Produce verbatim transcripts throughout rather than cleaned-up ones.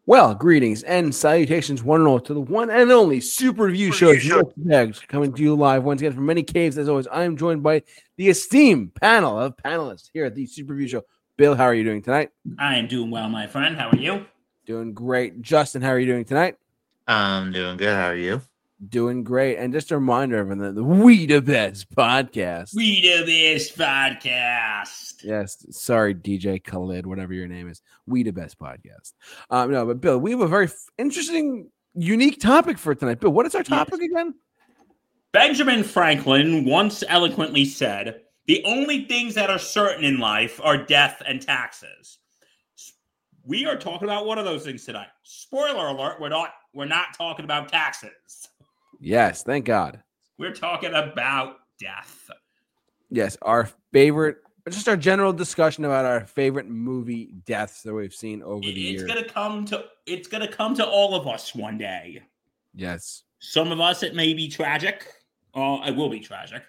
Well, greetings and salutations, one and all, to the one and only Super Review Show. Bags coming to you live once again from many caves. As always, I am joined by the esteemed panel of panelists here at the Super Review Show. Bill, how are you doing tonight? I am doing well, my friend. How are you? Doing great. Justin, how are you doing tonight? I'm doing good. How are you? Doing great. And just a reminder, everyone, that the We the Best podcast. We the Best podcast. Yes. Sorry, D J Khalid, whatever your name is. We the Best podcast. Um, no, but Bill, we have a very f- interesting, unique topic for tonight. Bill, what is our topic yes. again? Benjamin Franklin once eloquently said, "The only things that are certain in life are death and taxes." We are talking about one of those things tonight. Spoiler alert, we're not we're not talking about taxes. Yes, thank God. We're talking about death. Yes, our favorite, just our general discussion about our favorite movie deaths that we've seen over the it's years. It's gonna come to it's gonna come to all of us one day. Yes. Some of us it may be tragic. Oh, it will be tragic.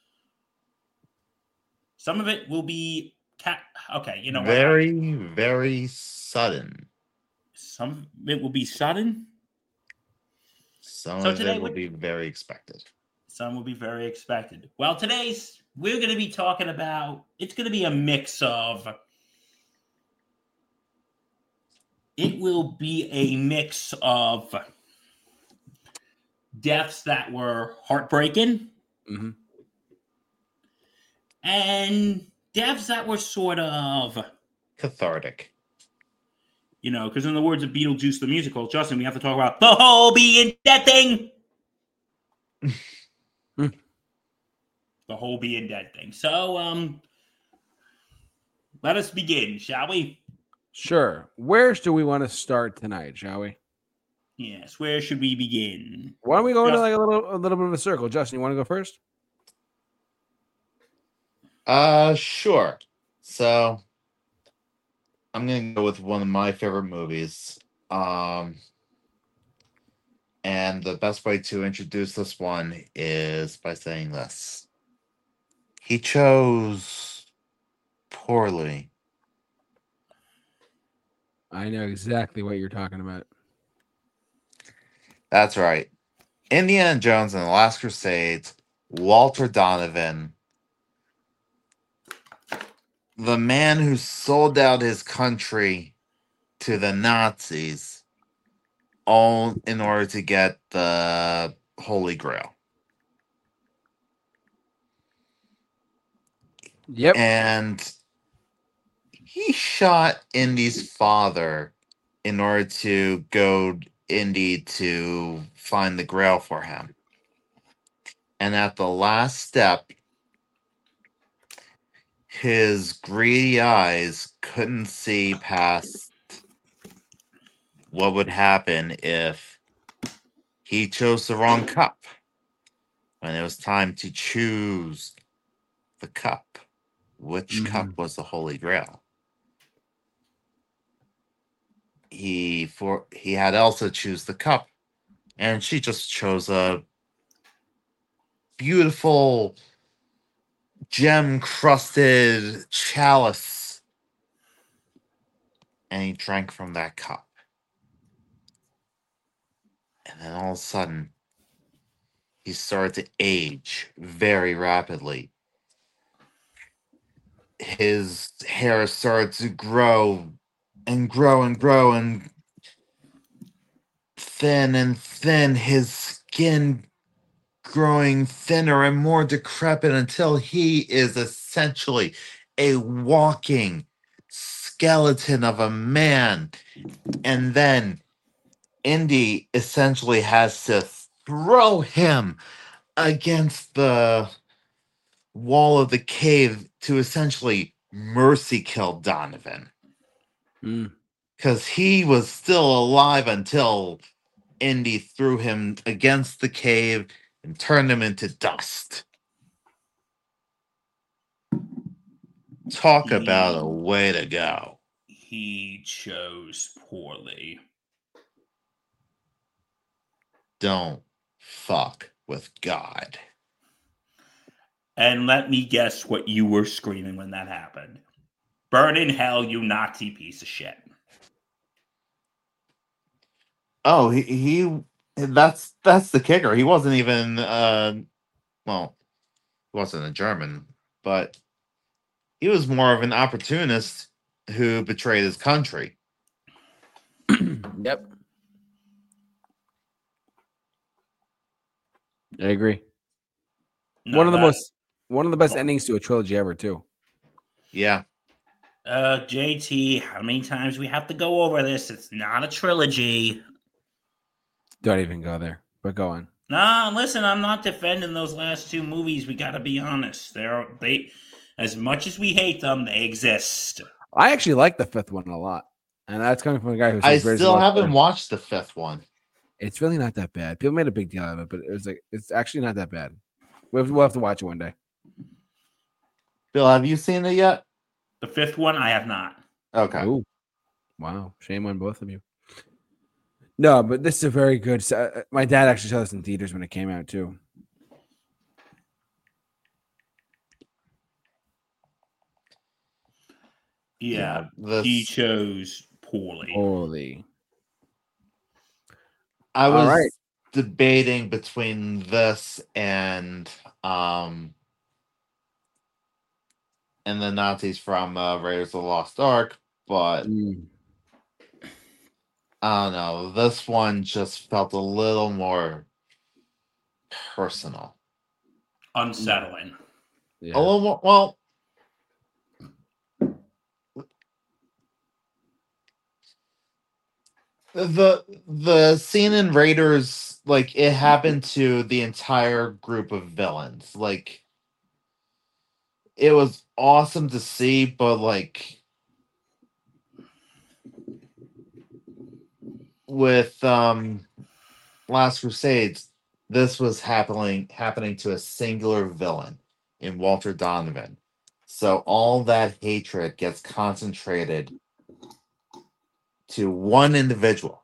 Some of it will be cat. Okay, you know very, what? Very, very sudden. Some of it will be sudden. Some so of today it will we, be very expected. Some will be very expected. Well, today's we're going to be talking about. It's going to be a mix of. It will be a mix of deaths that were heartbreaking, mm-hmm. and deaths that were sort of cathartic. You know, because in the words of Beetlejuice the musical, Justin, we have to talk about the whole being dead thing. The whole being dead thing. So, um, let us begin, shall we? Sure. Where do we want to start tonight, shall we? Yes, where should we begin? Why don't we go Justin, into like a little, a little bit of a circle? Justin, you want to go first? Uh, sure. So, I'm going to go with one of my favorite movies. Um, and the best way to introduce this one is by saying this. He chose poorly. I know exactly what you're talking about. That's right. Indiana Jones and the Last Crusade, Walter Donovan, the man who sold out his country to the Nazis, all in order to get the Holy Grail. Yep. And he shot Indy's father in order to goad Indy to find the Grail for him. And at the last step, his greedy eyes couldn't see past what would happen if he chose the wrong cup when it was time to choose the cup. Which mm-hmm. cup was the Holy Grail? He for he had Elsa choose the cup, and she just chose a beautiful gem-crusted chalice, and he drank from that cup. And then all of a sudden, he started to age very rapidly. His hair started to grow and grow and grow and thin and thin. His skin growing thinner and more decrepit until he is essentially a walking skeleton of a man. And then Indy essentially has to throw him against the wall of the cave to essentially mercy kill Donovan. Because mm. he was still alive until Indy threw him against the cave and turned him into dust. Talk he, about a way to go. He chose poorly. Don't fuck with God. And let me guess what you were screaming when that happened. Burn in hell, you Nazi piece of shit. Oh, he, he that's that's the kicker. He wasn't even uh well, he wasn't a German, but he was more of an opportunist who betrayed his country. Yep. I agree. No, one of the that- most one of the best endings to a trilogy ever, too. Yeah. Uh, J T, how many times we have to go over this? It's not a trilogy. Don't even go there. But go on. Nah, listen, I'm not defending those last two movies. We got to be honest. They're they, as much as we hate them, they exist. I actually like the fifth one a lot. And that's coming from a guy who I says Raiders of the still Lost haven't Ark. watched the fifth one. It's really not that bad. People made a big deal out of it, but it was like it's actually not that bad. We'll have, we'll have to watch it one day. Bill, have you seen it yet? The fifth one, I have not. Okay. Ooh. Wow. Shame on both of you. No, but this is a very good. Uh, my dad actually saw this in theaters when it came out too. Yeah, this- he chose poorly. Holy. I All was right. debating between this and um and the Nazis from uh, Raiders of the Lost Ark, but Mm. I don't know. This one just felt a little more personal. Unsettling. Yeah. A little more, well, the the scene in Raiders, like it happened to the entire group of villains. Like it was awesome to see, but like with um Last Crusades, this was happening happening to a singular villain in Walter Donovan. So all that hatred gets concentrated to one individual.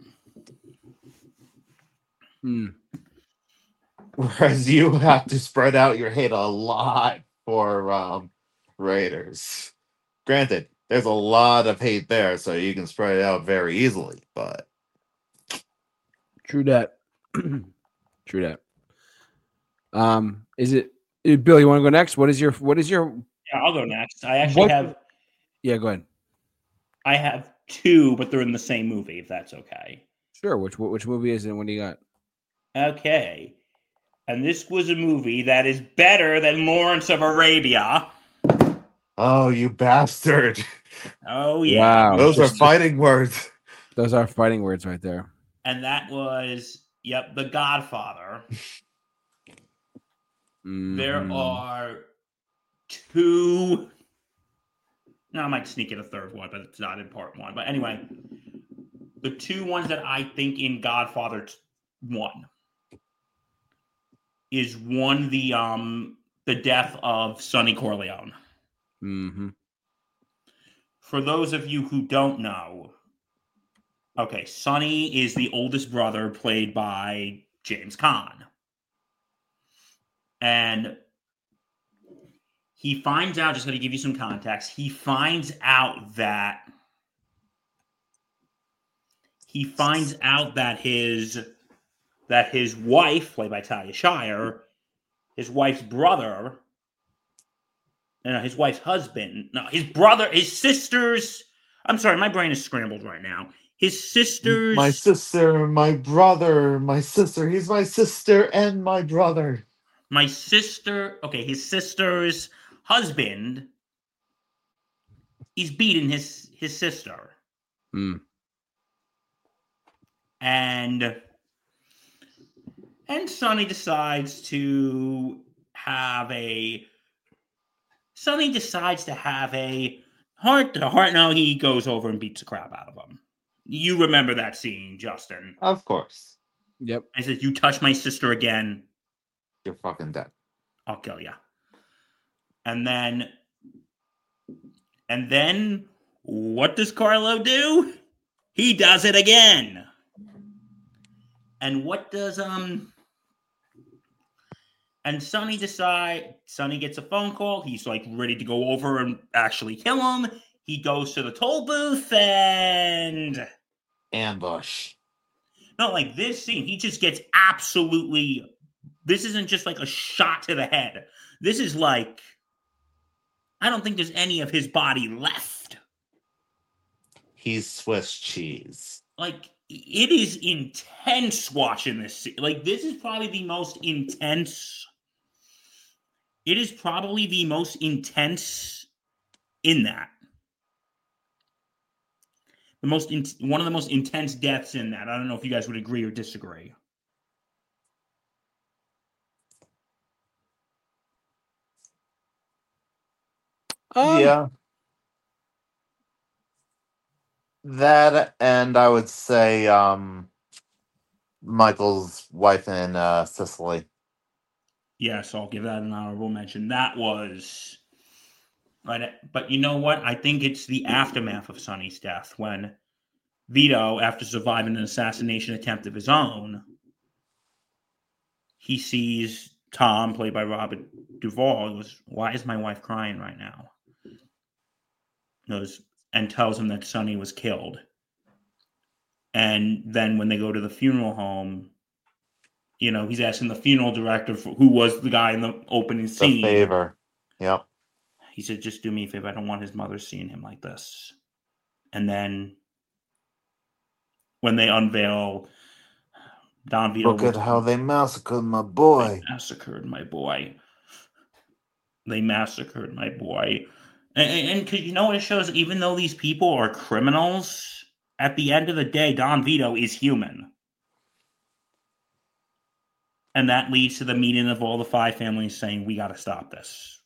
Mm. Whereas you have to spread out your hate a lot for um, Raiders. Granted, there's a lot of hate there, so you can spread it out very easily. But True that. True that. Um, is it uh, Bill? You want to go next? What is your what is your Yeah, I'll go next. I actually What- have yeah? Go ahead. I have two, but they're in the same movie. If that's okay. Sure. Which which movie is it? What do you got? Okay. And this was a movie that is better than Lawrence of Arabia. oh, you bastard! Oh yeah. Wow. Those are fighting words. Those are fighting words right there. And that was yep, The Godfather. There Mhm. are two. No, I might sneak in a third one, but it's not in part one. But anyway, the two ones that I think in Godfather t- one is one the um the death of Sonny Corleone. Mhm. For those of you who don't know, okay, Sonny is the oldest brother played by James Caan. And he finds out, just going to give you some context, he finds out that he finds out that his that his wife, played by Talia Shire, his wife's brother, no, his wife's husband, no, his brother, his sister's, I'm sorry, my brain is scrambled right now. His sister's, My sister, my brother, my sister. He's my sister and my brother. my sister, okay, his sister's husband, he's beating his his sister. Mm. And and Sonny decides to have a Sonny decides to have a heart to heart. No, he goes over and beats the crap out of him. You remember that scene, Justin? Of course. Yep. I said, "You touch my sister again, You're fucking dead. I'll kill you." And then, and then, what does Carlo do? He does it again. And what does um? And Sonny decide. Sonny gets a phone call. He's like ready to go over and actually kill him. He goes to the toll booth and Ambush. No, like this scene, he just gets absolutely. This isn't just like a shot to the head. This is like, I don't think there's any of his body left. He's Swiss cheese. Like, it is intense watching this. Like, this is probably the most intense. It is probably the most intense in that. The most in, one of the most intense deaths in that. I don't know if you guys would agree or disagree. Um, yeah. That, and I would say um, Michael's wife in uh, Sicily. Yes, I'll give that an honorable mention. That was right, but you know what? I think it's the aftermath of Sonny's death when Vito, after surviving an assassination attempt of his own, he sees Tom, played by Robert Duvall, goes, "Why is my wife crying right now?" Goes and tells him that Sonny was killed. And then when they go to the funeral home, you know, he's asking the funeral director for, who was the guy in the opening scene. The favor. Yep. He said, "Just do me a favor. I don't want his mother seeing him like this." And then when they unveil Don Vito, look at how they massacred my boy. They massacred my boy. They massacred my boy. And because you know what it shows? Even though these people are criminals, at the end of the day, Don Vito is human. And that leads to the meeting of all the five families saying, we got to stop this.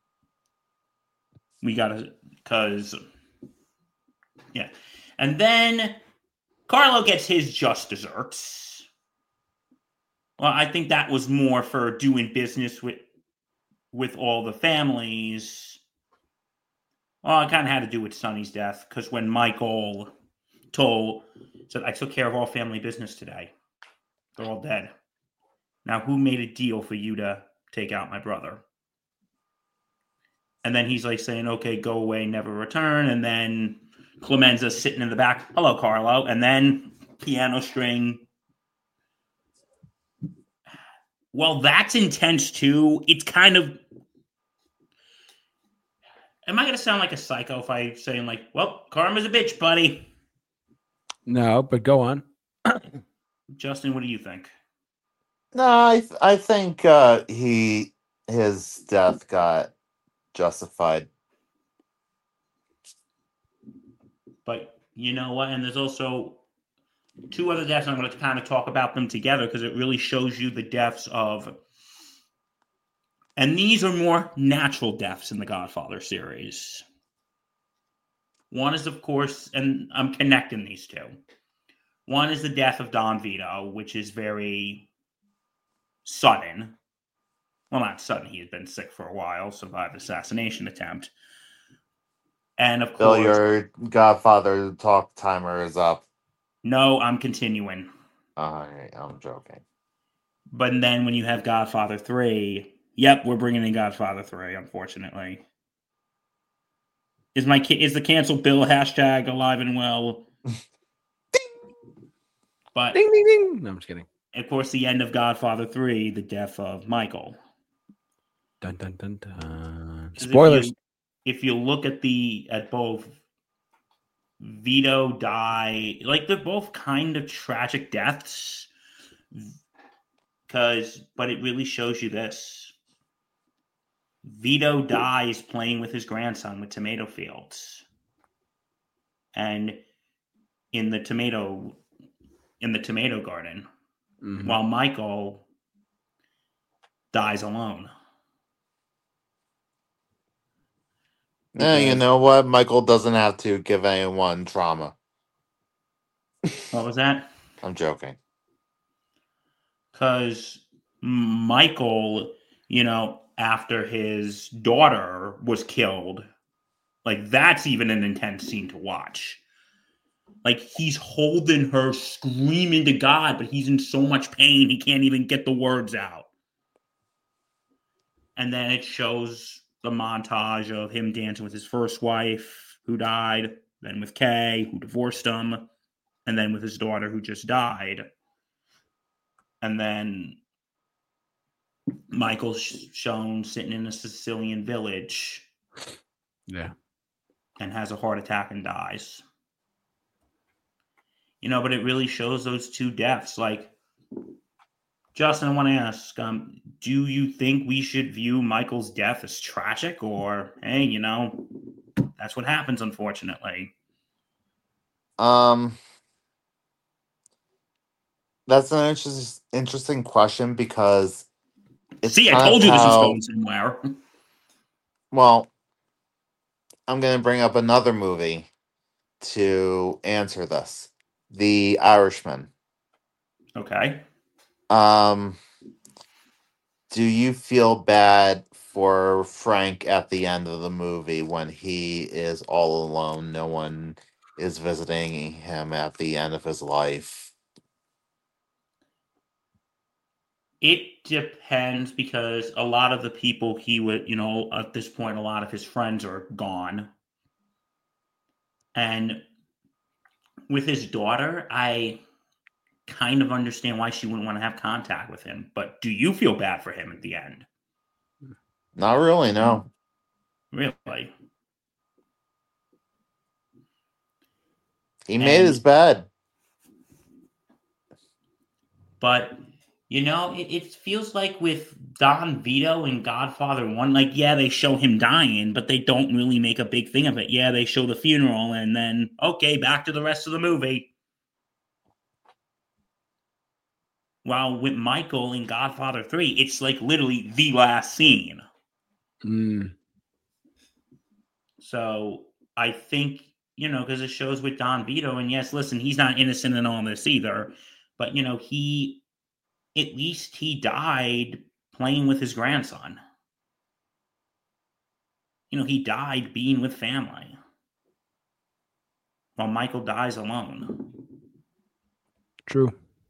We got to, because, yeah. And then Carlo gets his just desserts. Well, I think that was more for doing business with, with all the families. Well, it kind of had to do with Sonny's death, because when Michael told, said, I took care of all family business today. They're all dead. Now, who made a deal for you to take out my brother? And then he's like saying, okay, go away, never return. And then Clemenza's sitting in the back. Hello, Carlo. And then piano string. Well, that's intense too. It's kind of, am I going to sound like a psycho if I say, like, well, karma's a bitch, buddy? No, but go on. Justin, what do you think? No, I th- I think uh, he his death got justified. But you know what? And there's also two other deaths. I'm going to kind of talk about them together because it really shows you the deaths of, and these are more natural deaths in the Godfather series. One is, of course, and I'm connecting these two. One is the death of Don Vito, which is very sudden. Well, not sudden. He had been sick for a while, survived assassination attempt. And of Bill, course, your Godfather talk timer is up. No, I'm continuing. All right, I'm joking. But then when you have Godfather three, yep, we're bringing in Godfather three, unfortunately. Is my is the cancel Bill hashtag alive and well? But ding, ding, ding. No, I'm just kidding. Of course, the end of Godfather three, the death of Michael. Dun, dun, dun, dun. Spoilers. If you, if you look at the at both Vito die, like they're both kind of tragic deaths. Because, but it really shows you this. Vito dies playing with his grandson with tomato fields. And in the tomato in the tomato garden. Mm-hmm. While Michael dies alone. Yeah, you know what? Michael doesn't have to give anyone trauma. What was that? I'm joking. Because Michael, you know, after his daughter was killed, like that's even an intense scene to watch. Like he's holding her, screaming to God, but he's in so much pain he can't even get the words out. And then it shows the montage of him dancing with his first wife who died, then with Kay, who divorced him, and then with his daughter who just died. And then Michael's shown sitting in a Sicilian village. Yeah. And has a heart attack and dies. You know, but it really shows those two deaths. Like, Justin, I want to ask, um, do you think we should view Michael's death as tragic, or, hey, you know, that's what happens, unfortunately? Um, that's an interest, interesting question because it's See, I kind told of you this was how- going somewhere. Well, I'm going to bring up another movie to answer this. The Irishman. Okay. Um, do you feel bad for Frank at the end of the movie when he is all alone? No one is visiting him at the end of his life. It depends, because a lot of the people he would, you know, at this point, a lot of his friends are gone. And with his daughter, I kind of understand why she wouldn't want to have contact with him. But do you feel bad for him at the end? Not really, no. Really? He made And- his bed. But, you know, it, it feels like with Don Vito and Godfather one, like, yeah, they show him dying, but they don't really make a big thing of it. Yeah, they show the funeral, and then, okay, back to the rest of the movie. While with Michael in Godfather three, it's like literally the last scene. Mm. So I think, you know, because it shows with Don Vito, and yes, listen, he's not innocent in all this either, but, you know, he, at least he died playing with his grandson. You know, he died being with family, while Michael dies alone. True.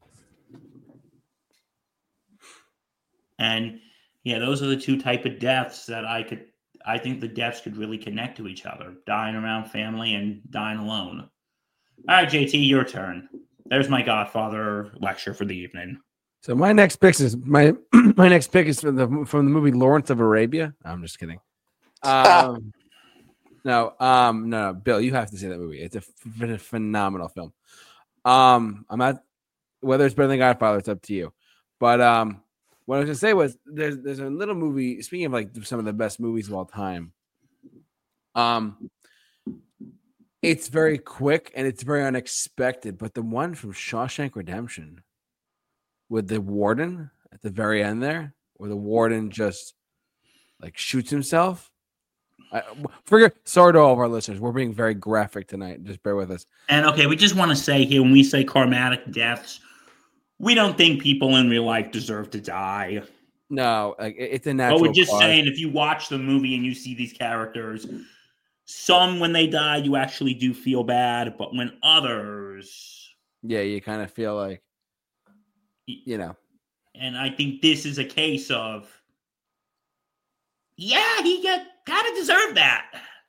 And yeah, those are the two type of deaths that I could, I think the deaths could really connect to each other: dying around family and dying alone. All right, J T, your turn. There's my Godfather lecture for the evening. So my next pick is my my next pick is from the from the movie Lawrence of Arabia. I'm just kidding. Um, no, um, no, no, Bill, you have to see that movie. It's a, f- a phenomenal film. Um, I'm not whether it's better than Godfather. It's up to you. But um, what I was gonna say was there's there's a little movie. Speaking of like some of the best movies of all time. Um, it's very quick and it's very unexpected. But the one from Shawshank Redemption, with the warden at the very end there, where the warden just like shoots himself. I, forget, sorry to all of our listeners. We're being very graphic tonight. Just bear with us. And okay, we just want to say here, when we say karmatic deaths, we don't think people in real life deserve to die. No, like it- it's a natural. But we're just cause. saying, if you watch the movie and you see these characters, some when they die, you actually do feel bad, but when others, Yeah, you kind of feel like, you know. and I think this is a case of, yeah, he got kind of deserved that.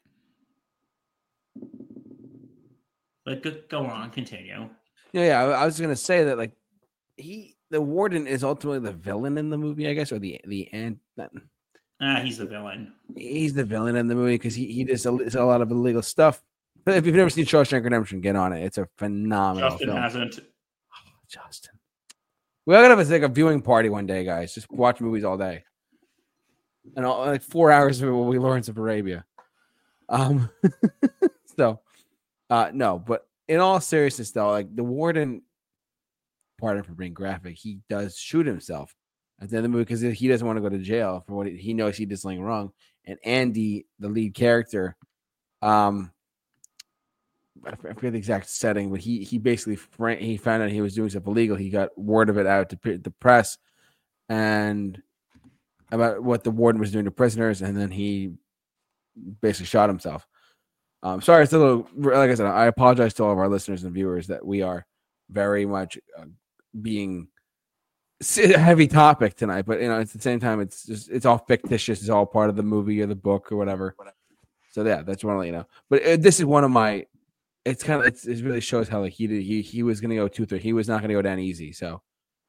But go, go on, continue. Yeah, yeah. I, I was gonna say that like he, the warden, is ultimately the villain in the movie, I guess, or the the and Ah, he's the villain. he's the villain in the movie because he he does a, does a lot of illegal stuff. But if you've never seen Shawshank Redemption, get on it. It's a phenomenal Justin film. hasn't. Oh, Justin, we're gonna have a, like a viewing party one day, guys. Just watch movies all day, and all, like four hours of it will be Lawrence of Arabia. Um, so, uh, no, but in all seriousness, though, like the warden, pardon for being graphic, he does shoot himself at the end of the movie because he doesn't want to go to jail for what he, he knows he did something wrong. And Andy, the lead character, um, I forget the exact setting, but he he basically he found out he was doing stuff illegal. He got word of it out to the press and about what the warden was doing to prisoners, and then he basically shot himself. Um, sorry, it's a little, like I said, I apologize to all of our listeners and viewers that we are very much uh, being a heavy topic tonight, but you know, at the same time, it's just it's all fictitious. It's all part of the movie or the book or whatever. So yeah, that's one of you know. But uh, this is one of my. It's kind of it's, it really shows how like he did he he was gonna go two three. He was not gonna go down easy. So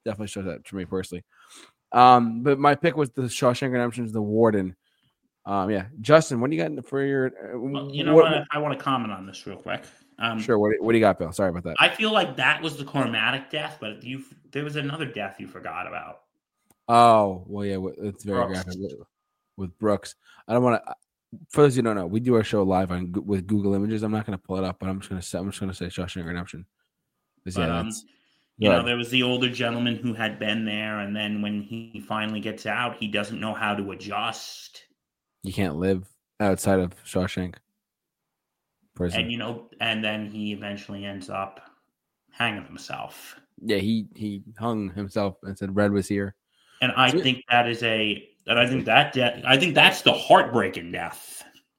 definitely shows that to me personally. Um, but my pick was the Shawshank Redemption's The Warden. Um, yeah, Justin, what do you got for your? Uh, Well, you know what, what? I want to comment on this real quick. Um, Sure. What, what do you got, Bill? Sorry about that. I feel like that was the Cormatic death, but you there was another death you forgot about. Oh well, yeah, it's very Brooks. graphic with, with Brooks. I don't want to. For those who don't know, we do our show live on with Google Images. I'm not going to pull it up, but I'm just going to say I'm just going to say Shawshank Redemption. But Yeah, um, that's, you know, ahead. there was the older gentleman who had been there, and then when he finally gets out, he doesn't know how to adjust. You can't live outside of Shawshank prison. And you know, and then he eventually ends up hanging himself. Yeah, he he hung himself and said Red was here. And I So, think that is a, and I think that death, I think that's the heartbreaking death.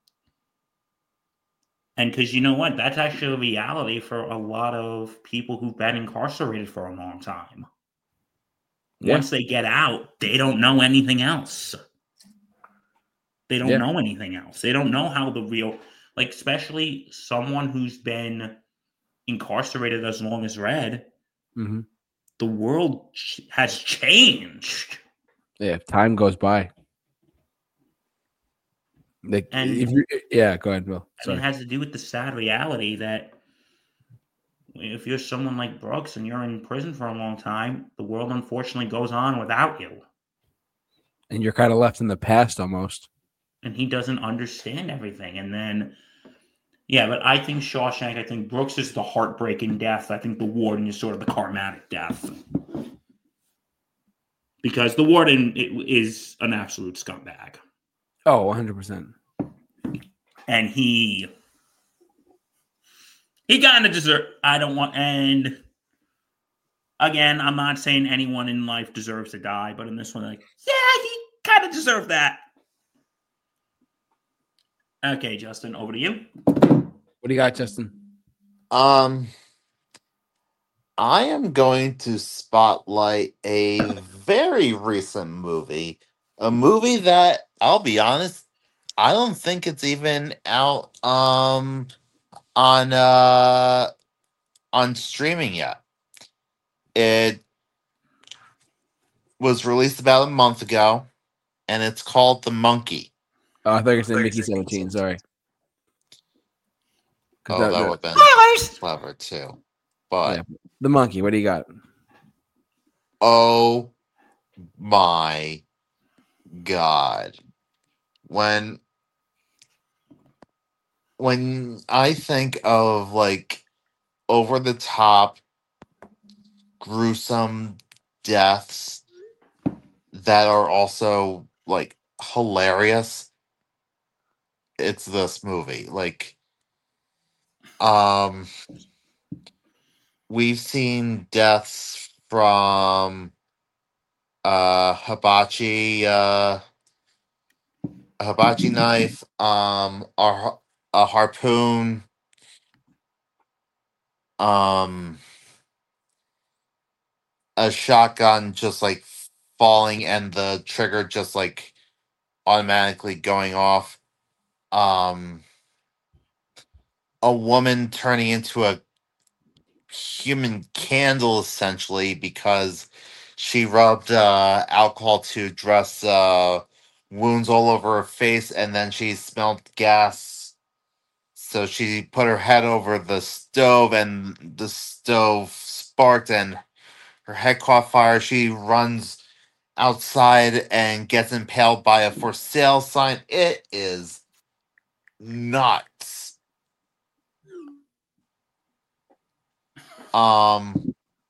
And because you know what, that's actually a reality for a lot of people who've been incarcerated for a long time. Yeah. Once they get out, they don't know anything else. They don't Yeah. know anything else. They don't know how the real, like, especially someone who's been incarcerated as long as Red, Mm-hmm. the world ch- has changed. Yeah, time goes by. Like, And if you, yeah, go ahead, Bill. And it Sorry. has to do with the sad reality that if you're someone like Brooks and you're in prison for a long time, the world unfortunately goes on without you. And you're kind of left in the past almost. And he doesn't understand everything. And then, yeah, but I think Shawshank, I think Brooks is the heartbreaking death. I think the Warden is sort of the karmatic death. Because the Warden is an absolute scumbag. Oh, one hundred percent. And he... He kind of deserves. I don't want. And again, I'm not saying anyone in life deserves to die, but in this one, like, yeah, he kind of deserved that. Okay, Justin, over to you. What do you got, Justin? Um, I am going to spotlight a very recent movie, a movie that I'll be honest, I don't think it's even out um on uh on streaming yet. It was released about a month ago, and it's called The Monkey. Oh, I thought you were saying Mickey seventeen. Sorry. Oh, that- that, that- would have been Spoilers! clever too. But Yeah. The Monkey. What do you got? oh my god. When when I think of like over the top gruesome deaths that are also like hilarious, it's this movie. Like um we've seen deaths from uh hibachi uh a hibachi knife, um a, a harpoon, um a shotgun just like falling and the trigger just like automatically going off, um a woman turning into a human candle essentially because she rubbed uh alcohol to dress uh wounds all over her face, and then she smelled gas, so she put her head over the stove and the stove sparked and her head caught fire. She runs outside and gets impaled by a for sale sign. It is nuts. Um,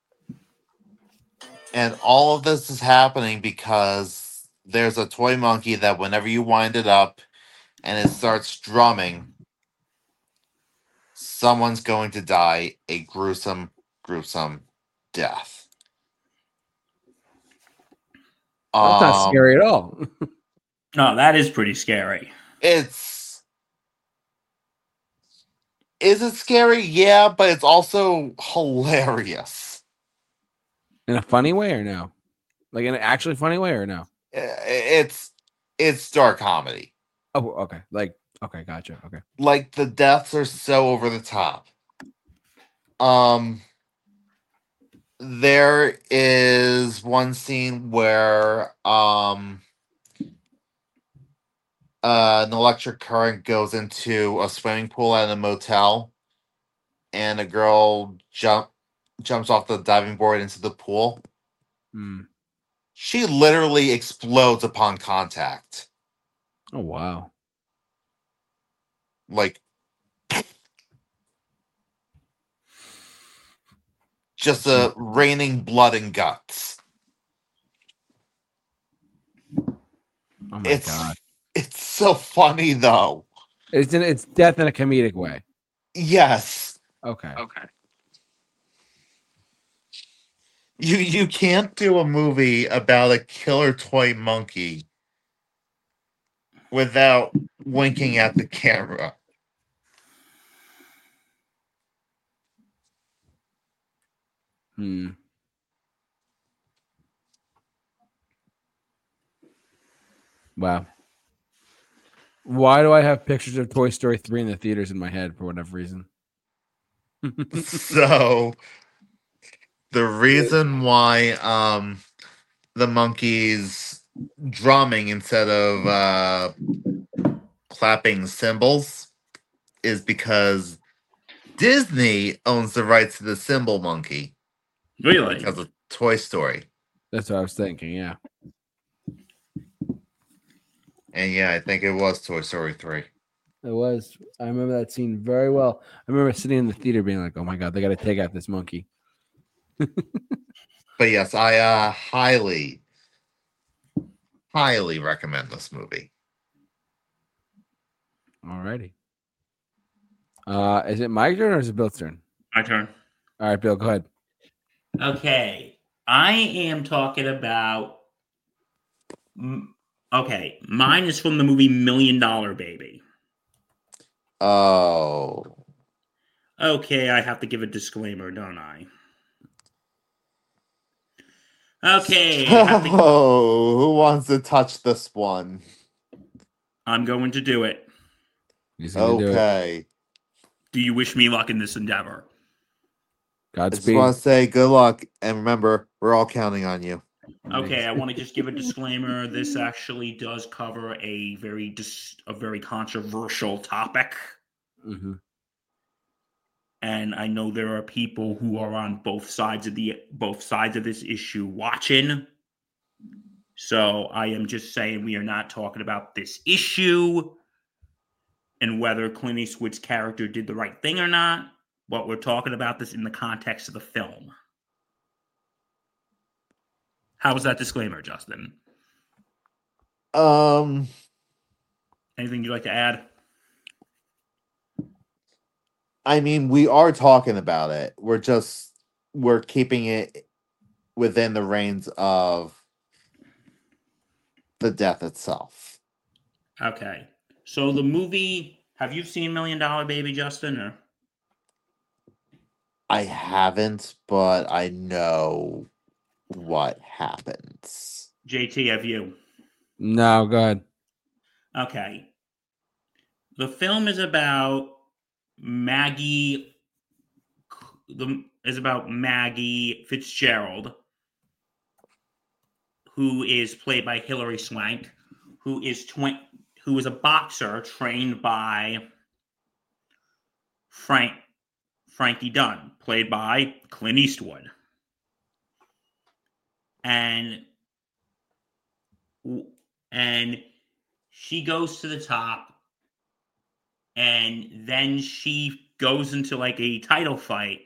and all of this is happening because there's a toy monkey that whenever you wind it up and it starts drumming, someone's going to die a gruesome, gruesome death. That's not Um, scary at all. No, that is pretty scary. It's is it scary? Yeah, but it's also hilarious. In a funny way or no? Like in an actually funny way or no? I- It's it's dark comedy. Oh, okay. Like, okay, gotcha. Okay. Like the deaths are so over the top. Um, there is one scene where um uh, an electric current goes into a swimming pool at a motel, and a girl jump jumps off the diving board into the pool. Hmm. She literally explodes upon contact. Oh wow. Like, just a raining blood and guts. Oh my It's god. it's so funny though. It's in, it's death in a comedic way. Yes. Okay. Okay. You you can't do a movie about a killer toy monkey without winking at the camera. Hmm. Wow. Why do I have pictures of Toy Story three in the theaters in my head for whatever reason? So the reason why um the monkeys drumming instead of uh clapping cymbals is because Disney owns the rights to the cymbal monkey Really? because of Toy Story. That's what I was thinking. Yeah. And yeah, I think it was Toy Story three. It was. I remember that scene very well. I remember sitting in the theater being like, "Oh my god, they got to take out this monkey." But yes, I uh highly highly recommend this movie. Alrighty. Uh, is it my turn or is it Bill's turn? My turn. All right, Bill, go ahead. Okay. I am talking about. mm, Okay. Mine is from the movie Million Dollar Baby. Oh. Okay. I have to give a disclaimer, don't I? Okay. I have to- Oh, who wants to touch this one? I'm going to do it. He's gonna do it. Okay. Do you wish me luck in this endeavor? I just Godspeed. want to say good luck, and remember, we're all counting on you. Okay, I want to just give a disclaimer. This actually does cover a very dis- a very controversial topic, Mm-hmm. and I know there are people who are on both sides of the both sides of this issue watching. So I am just saying we are not talking about this issue and whether Clint Eastwood's character did the right thing or not, but we're talking about this in the context of the film. How was that disclaimer, Justin? Um, Anything you'd like to add? I mean, we are talking about it. We're just we're keeping it within the reins of the death itself. Okay. So the movie, have you seen Million Dollar Baby, Justin? Or I haven't, but I know what happens. J T, have you? No, go ahead. Okay. The film is about Maggie the is about Maggie Fitzgerald, who is played by Hilary Swank, who is tw- who is a boxer trained by Frank Frankie Dunn, played by Clint Eastwood. And and she goes to the top, and then she goes into like a title fight,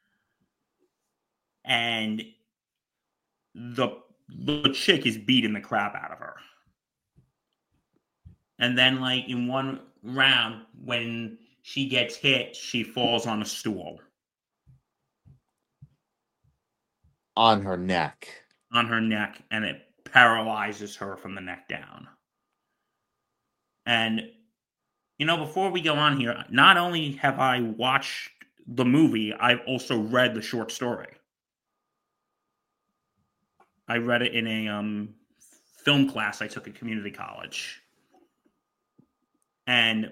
and the the chick is beating the crap out of her. And then like in one round, when she gets hit, she falls on a stool. On her neck. On her neck, and it paralyzes her from the neck down. And, you know, before we go on here, not only have I watched the movie, I've also read the short story. I read it in a um, film class I took at community college. And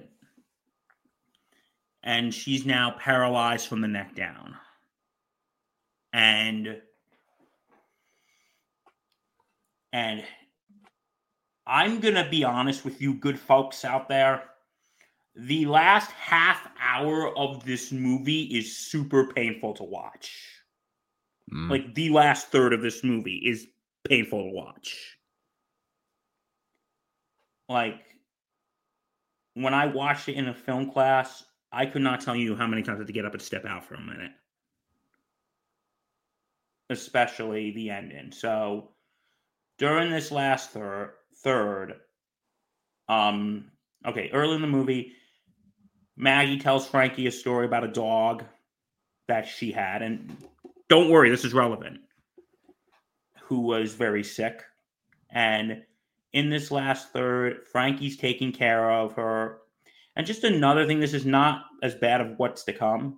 and she's now paralyzed from the neck down. And And I'm going to be honest with you, good folks out there. The last half hour of this movie is super painful to watch. Mm. Like, the last third of this movie is painful to watch. Like, when I watched it in a film class, I could not tell you how many times I had to get up and step out for a minute. Especially the ending. So, during this last third, third, um, okay, early in the movie, Maggie tells Frankie a story about a dog that she had, and don't worry, this is relevant, who was very sick. And in this last third, Frankie's taking care of her. And just another thing, this is not as bad of what's to come.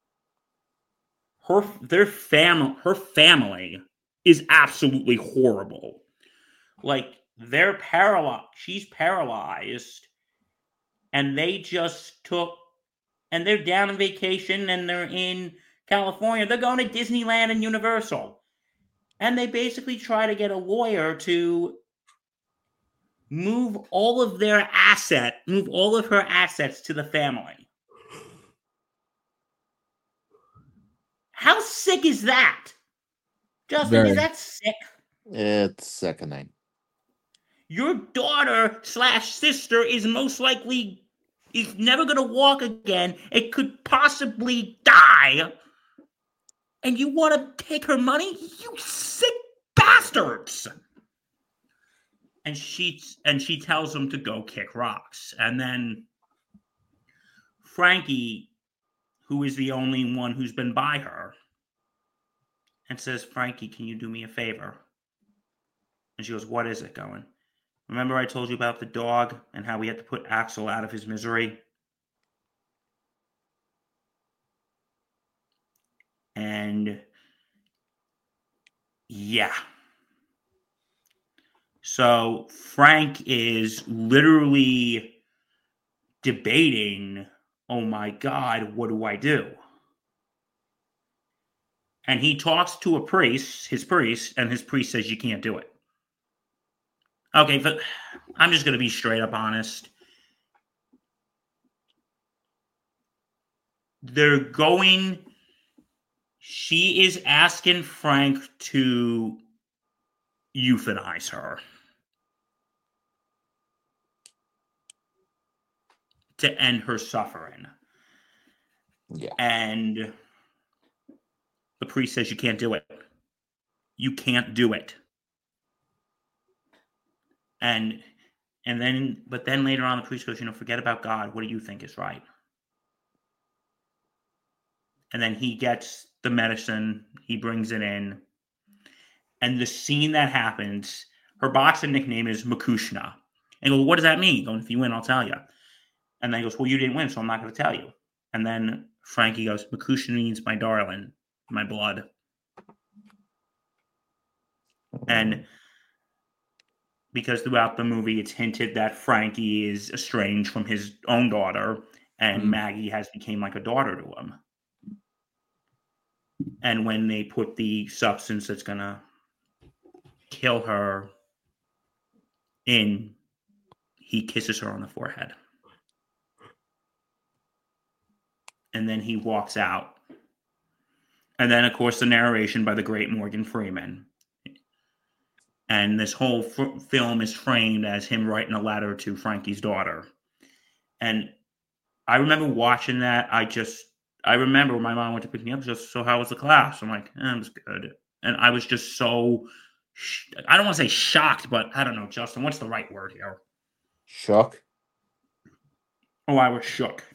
Her, their fam, her family is absolutely horrible. Like, they're paralyzed. She's paralyzed. And they just took, and they're down on vacation, and they're in California. They're going to Disneyland and Universal. And they basically try to get a lawyer to move all of their asset, move all of her assets to the family. How sick is that? Justin, Very. Is that sick? It's sickening. Your daughter slash sister is most likely is never going to walk again. It could possibly die. And you want to take her money? You sick bastards! And she and she tells them to go kick rocks. And then Frankie, who is the only one who's been by her, and says, Frankie, can you do me a favor? And she goes, what is it, going? Remember I told you about the dog and how we had to put Axel out of his misery? And yeah. So Frank is literally debating, oh my God, what do I do? And he talks to a priest, his priest, and his priest says, you can't do it. Okay, but I'm just going to be straight up honest. They're going, she is asking Frank to euthanize her. To end her suffering. Yeah. And the priest says you can't do it. You can't do it. And and then, but then later on, the priest goes, you know, forget about God. What do you think is right? And then he gets the medicine. He brings it in. And the scene that happens, her boxing nickname is Makushna. And he goes, what does that mean? Going, if you win, I'll tell you. And then he goes, well, you didn't win, so I'm not going to tell you. And then Frankie goes, Makushna means my darling, my blood. And because throughout the movie, it's hinted that Frankie is estranged from his own daughter, and mm-hmm. Maggie has become like a daughter to him. And when they put the substance that's going to kill her in, he kisses her on the forehead. And then he walks out. And then, of course, the narration by the great Morgan Freeman. And this whole f- film is framed as him writing a letter to Frankie's daughter. And I remember watching that. I just, I remember my mom went to pick me up. Just, so how was the class? I'm like, eh, it was good. And I was just so, sh- I don't want to say shocked, but I don't know, Justin, what's the right word here? Shock. Oh, I was shook.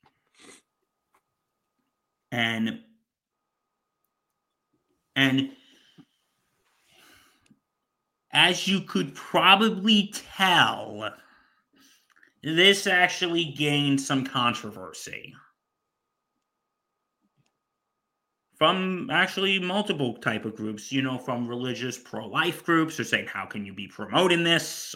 And, and as you could probably tell, this actually gained some controversy from actually multiple type of groups, you know, from religious pro-life groups. They're saying, how can you be promoting this?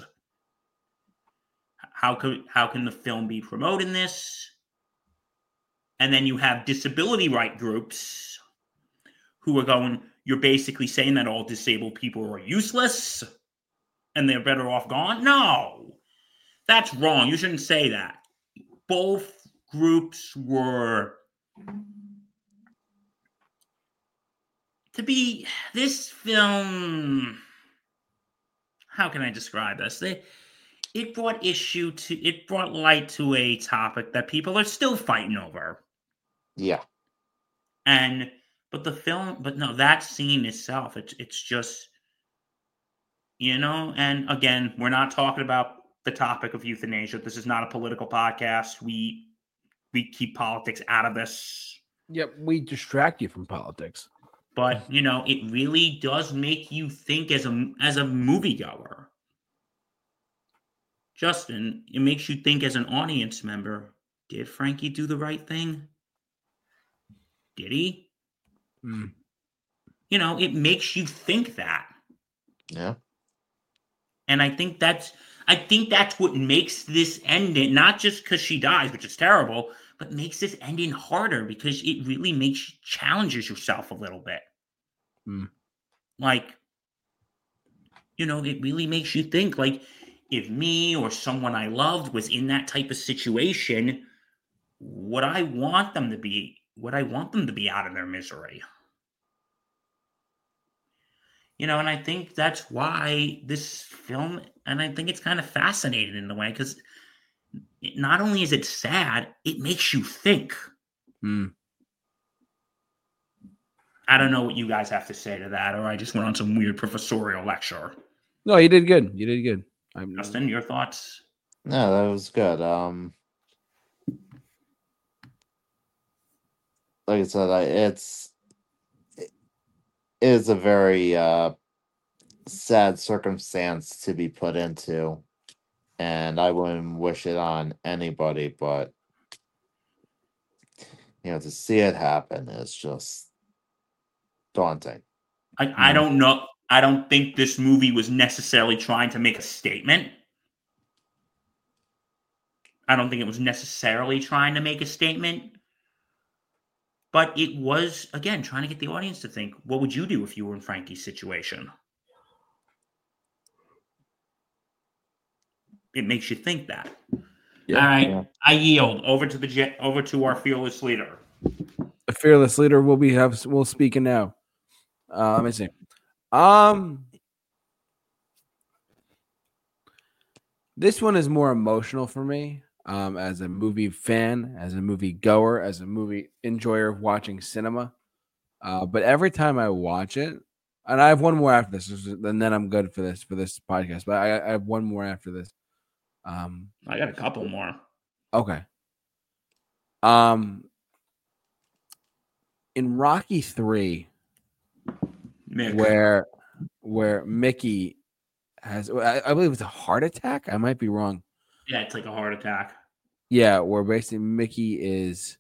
How could, how can the film be promoting this? And then you have disability right groups who are going, you're basically saying that all disabled people are useless. and they're better off gone? No, that's wrong. You shouldn't say that. Both groups were to be this film. How can I describe this? They, it brought issue to it brought light to a topic that people are still fighting over. Yeah. And but the film, but no, that scene itself, it's it's just, you know, and again, we're not talking about the topic of euthanasia. This is not a political podcast. We we keep politics out of this. Yep, we distract you from politics. But, you know, it really does make you think as a as a moviegoer. Justin, it makes you think as an audience member, did Frankie do the right thing? Did he? Mm. You know, it makes you think that. Yeah. And I think that's I think that's what makes this ending, not just because she dies, which is terrible, but makes this ending harder because it really makes you challenges yourself a little bit. Mm. Like, you know, it really makes you think, like, if me or someone I loved was in that type of situation, would I want them to be, would I want them to be out of their misery? You know, and I think that's why this film, and I think it's kind of fascinating in a way, because not only is it sad, it makes you think. Mm. I don't know what you guys have to say to that, or I just went on some weird professorial lecture. No, you did good. You did good. I'm, Justin, your thoughts? No, that was good. Um, like I said, I, it's it is a very uh, sad circumstance to be put into, and I wouldn't wish it on anybody. But you know, to see it happen is just daunting. I, I don't know. I don't think this movie was necessarily trying to make a statement. I don't think it was necessarily trying to make a statement. But it was, again, trying to get the audience to think, what would you do if you were in Frankie's situation? It makes you think that. Yeah, All right. yeah. I yield over to the jet, over to our fearless leader. The fearless leader will be have will speaking now. Uh, let me see. Um, this one is more emotional for me. Um, as a movie fan, as a movie goer, as a movie enjoyer of watching cinema. Uh, but every time I watch it, and I have one more after this, and then I'm good for this for this podcast. But I, I have one more after this. Um, I got a couple more. Okay. Um, in Rocky three, Mick. where where Mickey has, I, I believe it's a heart attack. I might be wrong. Yeah, it's like a heart attack. Yeah, where basically Mickey is.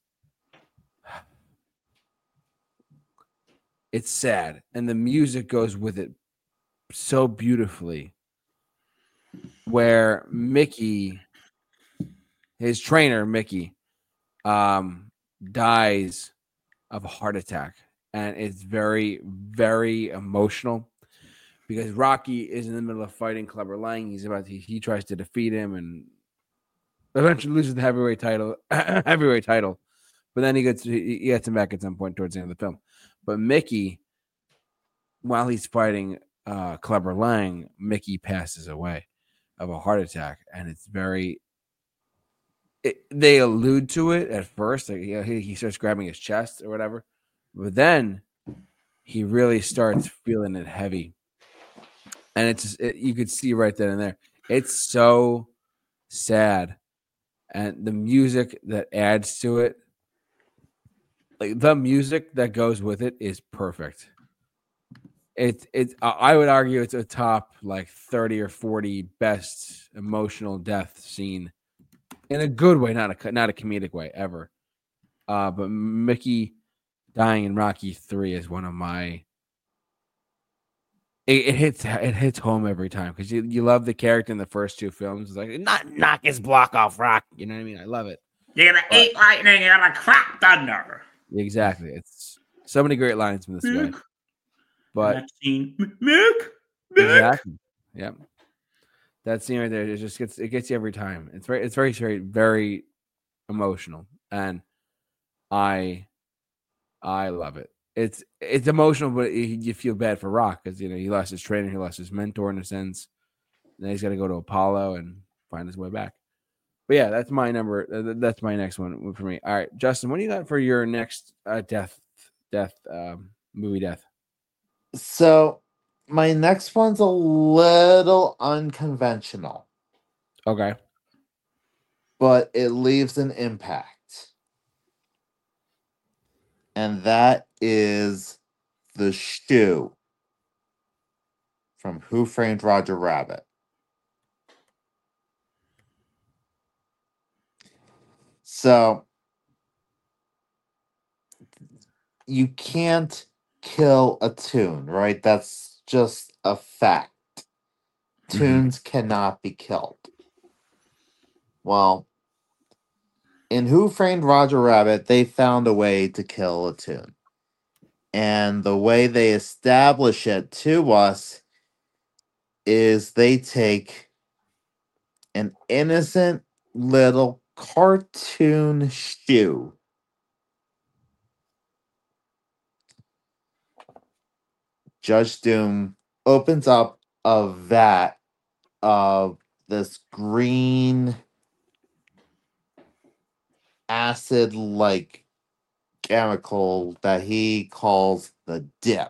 It's sad, and the music goes with it so beautifully. Where Mickey, his trainer Mickey, um, dies of a heart attack, and it's very, very emotional because Rocky is in the middle of fighting Clubber Lang. He's about to, he tries to defeat him and eventually loses the heavyweight title, heavyweight title. But then he gets he gets him back at some point towards the end of the film. But Mickey, while he's fighting uh, Clubber Lang, Mickey passes away of a heart attack, and it's very. It, they allude to it at first. Like, you know, he, he starts grabbing his chest or whatever, but then he really starts feeling it heavy, and it's it, you could see right then and there. It's so sad, and the music that adds to it, like the music that goes with it, is perfect. It's it's. I would argue it's a top like thirty or forty best emotional death scene. In a good way, not a not a comedic way ever. Uh, but Mickey dying in Rocky three is one of my. It, it hits it hits home every time because you, you love the character in the first two films. It's like not knock his block off, Rock. You know what I mean? I love it. You're gonna but, eat lightning. You're gonna crack thunder. Exactly. It's so many great lines from this Mick. guy. But that scene, Mick, Mick. Exactly. Yep. That scene right there, it just gets it gets you every time. It's very it's very very very emotional, and I I love it. It's it's emotional, but you, you feel bad for Rock because you know he lost his trainer, he lost his mentor in a sense. Now he's got to go to Apollo and find his way back. But yeah, that's my number. That's my next one for me. All right, Justin, what do you got for your next uh, death death um, movie death? So my next one's a little unconventional, Okay. but it leaves an impact. And that is the shoe from Who Framed Roger Rabbit. So you can't kill a tune, right? That's just a fact. Mhm. Tunes cannot be killed. Well, in Who Framed Roger Rabbit, they found a way to kill a tune. And the way they establish it to us is they take an innocent little cartoon shoe. Judge Doom opens up a vat of this green acid like chemical that he calls the dip.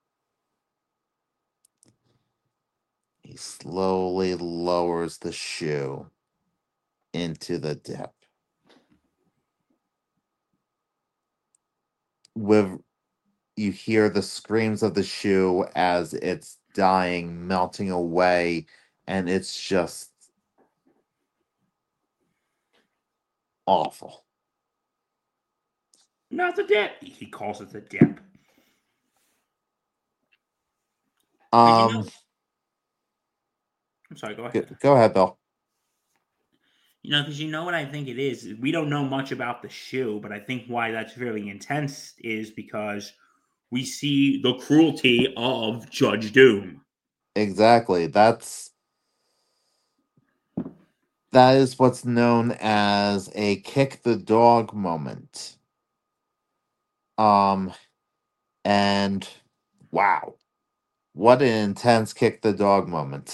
He slowly lowers the shoe into the dip. With you hear the screams of the shoe as it's dying, melting away, and it's just awful. Not the dip. He calls it the dip. Um, you know, I'm sorry, go go, ahead. go ahead, Bill. You know, because you know what I think it is? We don't know much about the shoe, but I think why that's really intense is because we see the cruelty of Judge Doom. Exactly. That's that is what's known as a kick the dog moment. Um, and wow, what an intense kick the dog moment.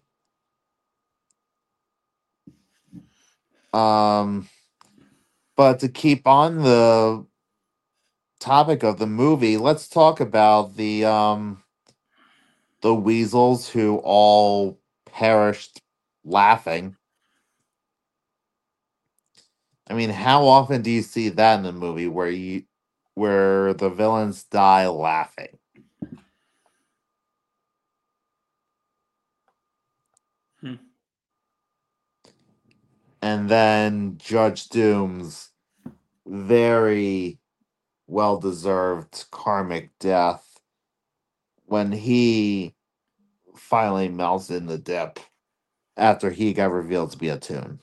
um, but to keep on the topic of the movie, let's talk about the um the weasels who all perished laughing. I mean, how often do you see that in a movie where you where the villains die laughing? Hmm. And then Judge Doom's very well deserved karmic death when he finally melts in the dip after he got revealed to be a tune.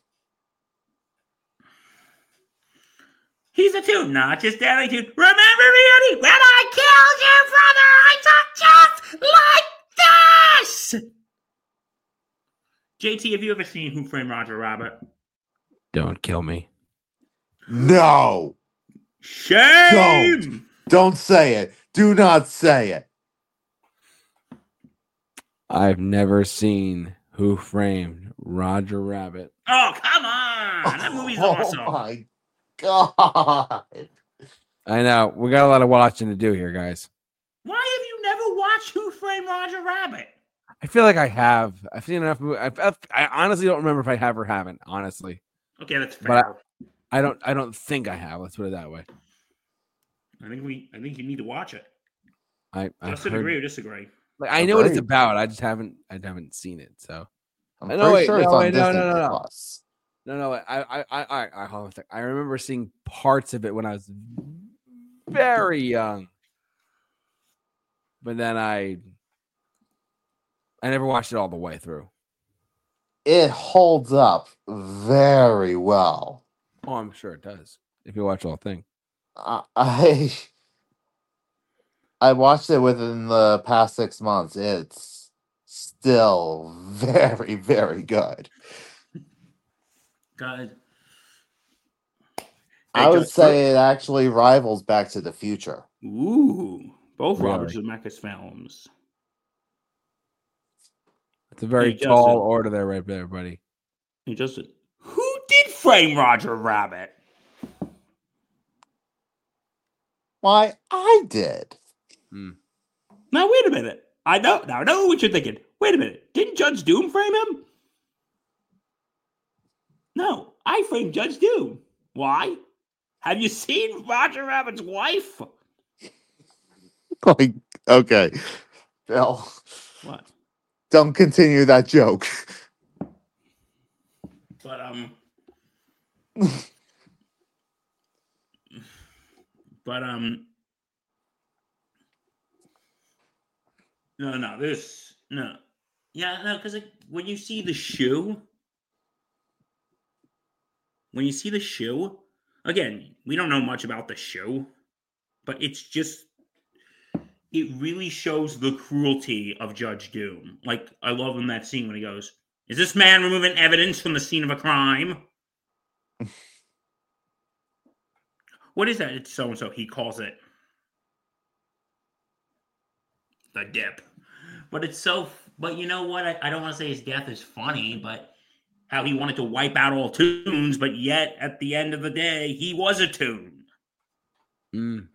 He's a tune, not just any tune. Remember me, Eddie, when I killed your brother, I talked just like this! J T, have you ever seen Who Framed Roger Rabbit? Don't kill me. No! Shame! Don't! Don't say it. Do not say it. I've never seen Who Framed Roger Rabbit. Oh, come on! That movie's oh awesome. Oh my god. I know. We got a lot of watching to do here, guys. Why have you never watched Who Framed Roger Rabbit? I feel like I have. I've seen enough. I, I, I honestly don't remember if I have or haven't. Honestly, Okay, that's fair. but I, I don't. I don't think I have. Let's put it that way. I think we. I think you need to watch it. I Justin heard, agree or disagree. Like I know what it's about. I just haven't. I haven't seen it. So I'm no, pretty wait, sure no, it's on wait, no, Disney no, no, no. Plus. No, no. I, I, I, I, I, hold on a sec. I remember seeing parts of it when I was very young, but then I, I never watched it all the way through. It holds up very well. Oh, I'm sure it does. If you watch the whole thing, uh, I, I watched it within the past six months. It's still very, very good. God. I would say it actually rivals Back to the Future. Ooh, both Really? Robert Zemeckis films. It's a very Hey, tall Justin. order there, right there, buddy. Hey, Justin, who did frame Roger Rabbit? Why, I did. Hmm. Now, wait a minute. I know. Now, I know what you're thinking. Wait a minute. Didn't Judge Doom frame him? No, I framed Judge Doom. Why? Have you seen Roger Rabbit's wife? Like, okay, Bill, What? don't continue that joke. But, um... but, um... No, no, this... No. Yeah, no, because like, when you see the shoe... When you see the shoe... Again, we don't know much about the shoe. But it's just... It really shows the cruelty of Judge Doom. Like, I love in that scene when he goes, "Is this man removing evidence from the scene of a crime?" What is that? It's so-and-so. He calls it the dip. But it's so... But you know what? I, I don't want to say his death is funny, but how he wanted to wipe out all toons, but yet, at the end of the day, he was a toon. Mm.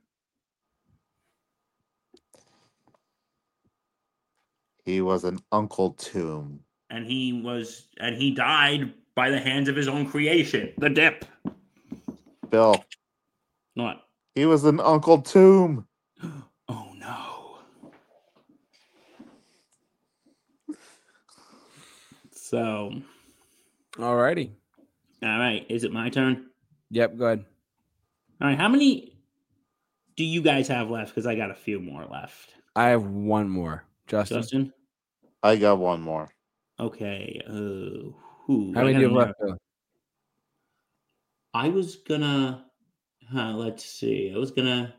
He was an Uncle Tomb. And he was... And he died by the hands of his own creation. The dip. Bill. What? He was an Uncle Tomb. Oh, no. So... Alrighty. All right. Is it my turn? Yep, go ahead. All right. How many do you guys have left? Because I got a few more left. I have one more. Justin? Justin? I got one more. Okay. Uh, who? How many do you have left, Bill? I was gonna... Huh, let's see. I was gonna...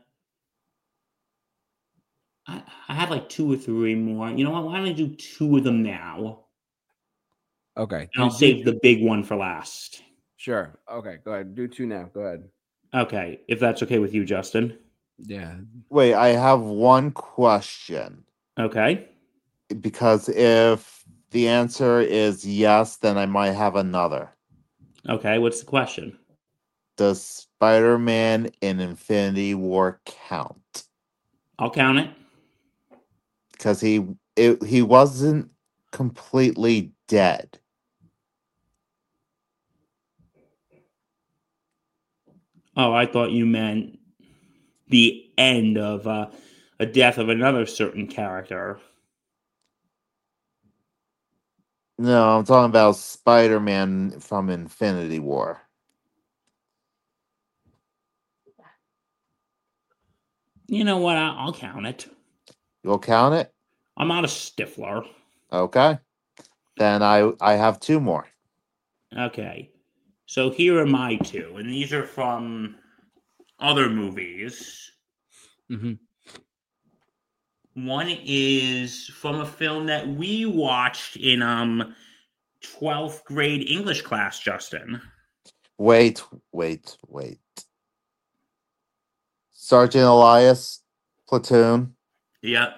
I, I had like two or three more. You know what? Why don't I do two of them now? Okay. And I'll do- save do- the big one for last. Sure. Okay, go ahead. Do two now. Go ahead. Okay. If that's okay with you, Justin. Yeah. Wait, I have one question. Okay. Because if the answer is yes, then I might have another. Okay. What's the question? Does Spider-Man in Infinity War count? I'll count it. Because he it, he wasn't completely dead. Oh, I thought you meant the end of uh, a death of another certain character. No, I'm talking about Spider-Man from Infinity War. You know what? I- I'll count it. You'll count it? I'm not a stiffler. Okay. Then I I have two more. Okay. So here are my two, and these are from other movies. Mm-hmm. One is from a film that we watched in um twelfth grade English class, Justin. Wait, wait, wait. Sergeant Elias, Platoon. Yep.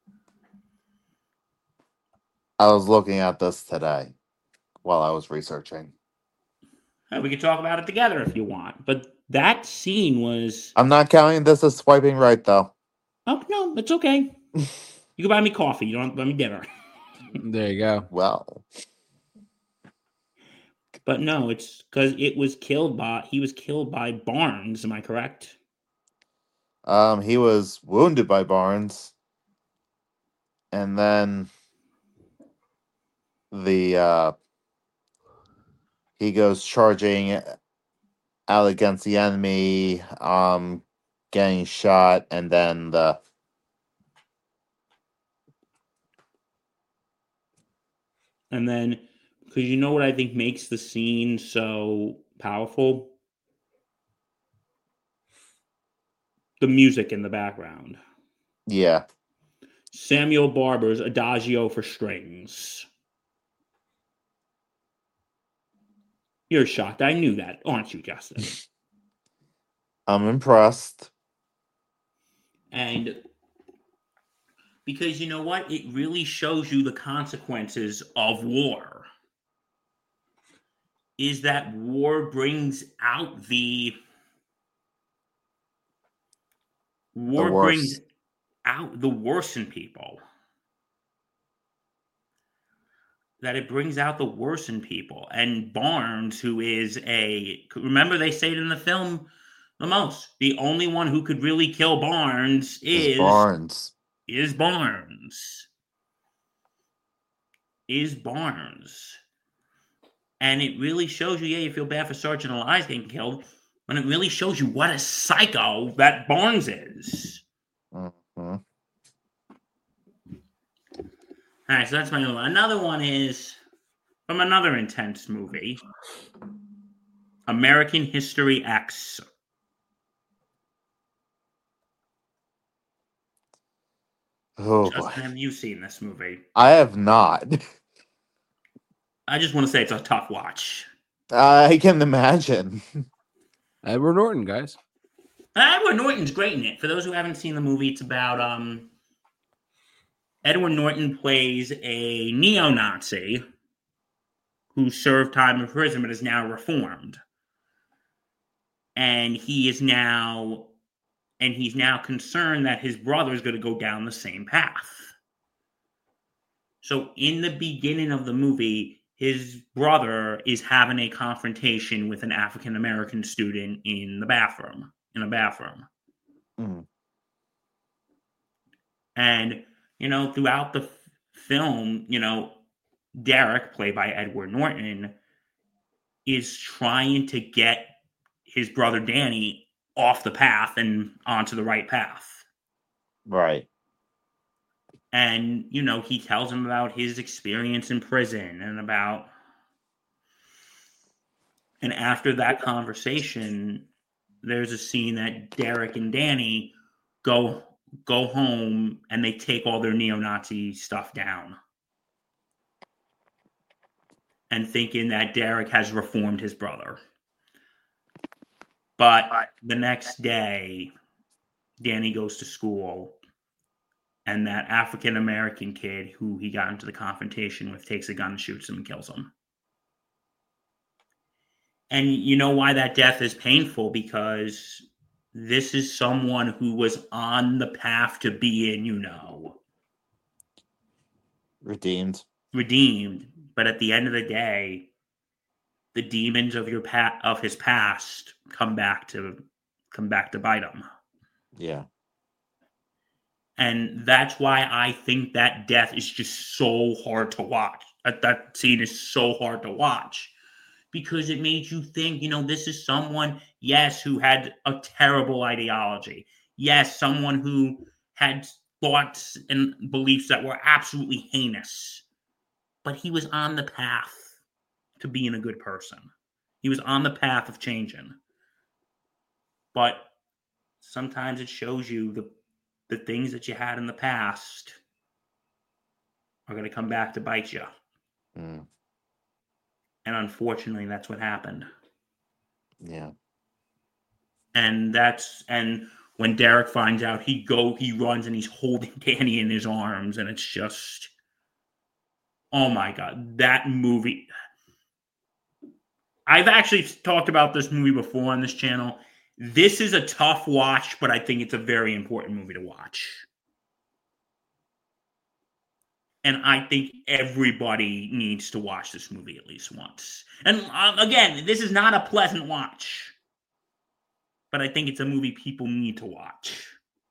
I was looking at this today while I was researching. Uh, We could talk about it together if you want. But that scene was... I'm not counting this as swiping right, though. Oh, no, it's okay. You can buy me coffee. You don't have to buy me dinner. There you go. Well, But no, it's because it was killed by... He was killed by Barnes. Am I correct? um, he was wounded by Barnes. And then the uh, he goes charging out against the enemy, um, getting shot, and then the And then, because you know what I think makes the scene so powerful? The music in the background. yeah. Samuel Barber's Adagio for Strings. You're shocked. I knew that, aren't you, Justin? I'm impressed. And because you know what? It really shows you the consequences of war. Is that war brings out the... War The brings worst. out the worst in people. That it brings out the worst in people. And Barnes, who is a... Remember they say it in the film the most. The only one who could really kill Barnes Is is... Barnes. Is Barnes. Is Barnes. And it really shows you, yeah, you feel bad for Sergeant Elias getting killed, but it really shows you what a psycho that Barnes is. Mm-hmm. All right, so that's my other one. Another one is from another intense movie, American History X. Oh, Justin, boy. have you seen this movie? I have not. I just want to say it's a tough watch. I can imagine. Edward Norton, guys. Edward Norton's great in it. For those who haven't seen the movie, it's about um, Edward Norton plays a neo-Nazi who served time in prison but is now reformed. And he is now and he's now concerned that his brother is going to go down the same path. So in the beginning of the movie, his brother is having a confrontation with an African-American student in the bathroom, in a bathroom. Mm. And, you know, throughout the f- film, you know, Derek, played by Edward Norton, is trying to get his brother Danny off the path and onto the right path. Right. And, you know, he tells him about his experience in prison and about... And after that conversation, there's a scene that Derek and Danny go go home and they take all their neo-Nazi stuff down. And thinking that Derek has reformed his brother. But the next day, Danny goes to school, and that African-American kid who he got into the confrontation with takes a gun and shoots him and kills him. And you know why that death is painful? Because this is someone who was on the path to being, you know... Redeemed. Redeemed. But at the end of the day, the demons of your pa- of his past come back to come back to bite him. Yeah. And that's why I think that death is just so hard to watch. That, that scene is so hard to watch. Because it made you think, you know, this is someone, yes, who had a terrible ideology. Yes, someone who had thoughts and beliefs that were absolutely heinous. But he was on the path to being a good person. He was on the path of changing. But sometimes it shows you the the things that you had in the past are going to come back to bite you. Mm. And unfortunately, that's what happened. Yeah. And that's and when Derek finds out, he go he runs and he's holding Danny in his arms, and it's just, oh my God, that movie. I've actually talked about this movie before on this channel. This is a tough watch, but I think it's a very important movie to watch. And I think everybody needs to watch this movie at least once. And um, again, this is not a pleasant watch. But I think it's a movie people need to watch.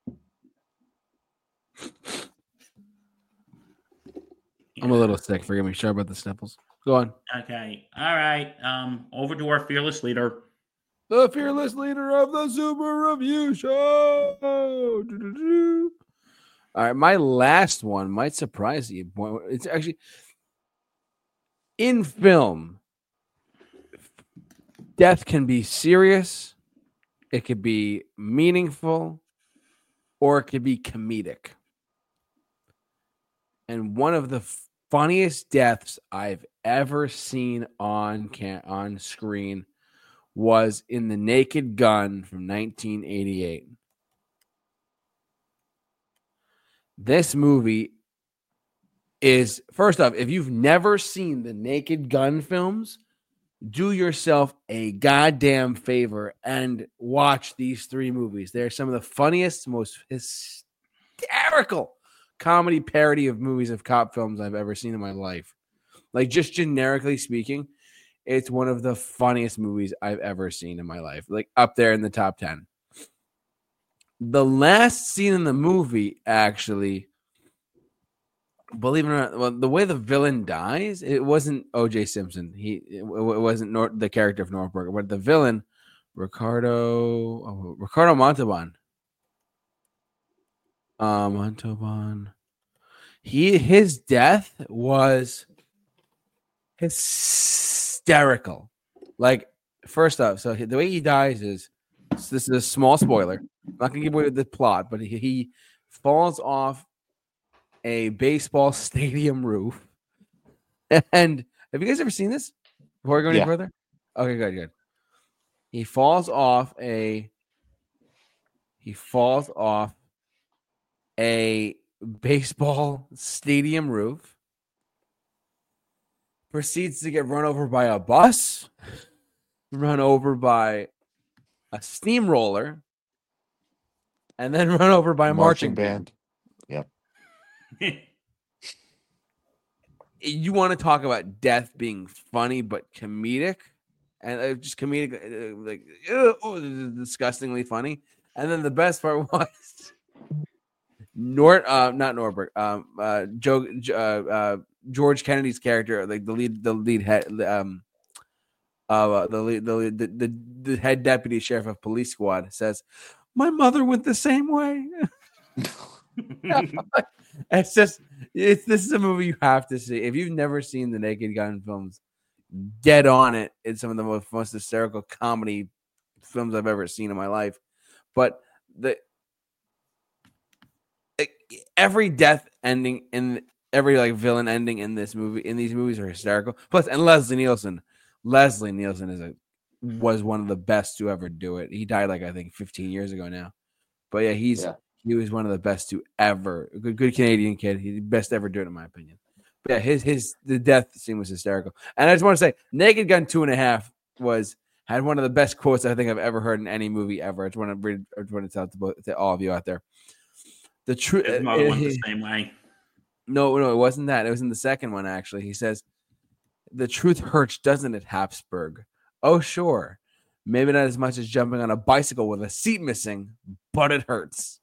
I'm a little sick. Forgive me. Sorry about the sniffles. Go on. Okay. All right. Um, over to our fearless leader. The fearless leader of the Super Review Show. Doo-doo-doo. All right, my last one might surprise you. It's actually in film. Death can be serious, it could be meaningful, or it could be comedic. and one of the funniest deaths I've ever seen on can- on screen was in The Naked Gun from nineteen eighty-eight. This movie is, first off, if you've never seen the Naked Gun films, do yourself a goddamn favor and watch these three movies. They're some of the funniest, most hysterical comedy parody of movies of cop films I've ever seen in my life. Like, just generically speaking, it's one of the funniest movies I've ever seen in my life. Like, up there in the top ten. The last scene in the movie, actually, believe it or not, well, the way the villain dies, it wasn't O J Simpson. He it, it wasn't Nor- the character of Norberg, but the villain, Ricardo oh, Ricardo Montalban. Uh, Montalban. He his death was hysterical. Like, first off, so the way he dies is, so this is a small spoiler. I'm not gonna give away the plot, but he, he falls off a baseball stadium roof. And have you guys ever seen this before we go any Yeah. further? Okay, good, good. He falls off a he falls off a baseball stadium roof, proceeds to get run over by a bus, run over by a steamroller, and then run over by a marching, Marching band. Yep. You want to talk about death being funny but comedic, and uh, just comedic, uh, like uh, oh, disgustingly funny. And then the best part was Nort, uh, not Norberg, um, uh, Joe, uh, uh, George Kennedy's character, like the lead, the lead head, um, uh, the lead, the, lead, the the the head deputy sheriff of police squad says, "My mother went the same way." It's just, it's this is a movie you have to see. If you've never seen the Naked Gun films, get on it. It's some of the most, most hysterical comedy films I've ever seen in my life. But the every death ending in every like villain ending in this movie, in these movies, are hysterical. Plus, and Leslie Nielsen, Leslie Nielsen is a was one of the best to ever do it. He died like I think fifteen years ago now. But yeah, he's Yeah. he was one of the best to ever. A good, good Canadian kid. He's the best to ever do it, in my opinion. But yeah, his his the death scene was hysterical. And I just want to say, Naked Gun two and a half was had one of the best quotes I think I've ever heard in any movie ever. I just want to read, I just want to tell to, both, to all of you out there. The truth. His mother went the same way. No, no, it wasn't that. It was in the second one actually. He says, "The truth hurts, doesn't it, Habsburg? Oh, sure. Maybe not as much as jumping on a bicycle with a seat missing, but it hurts."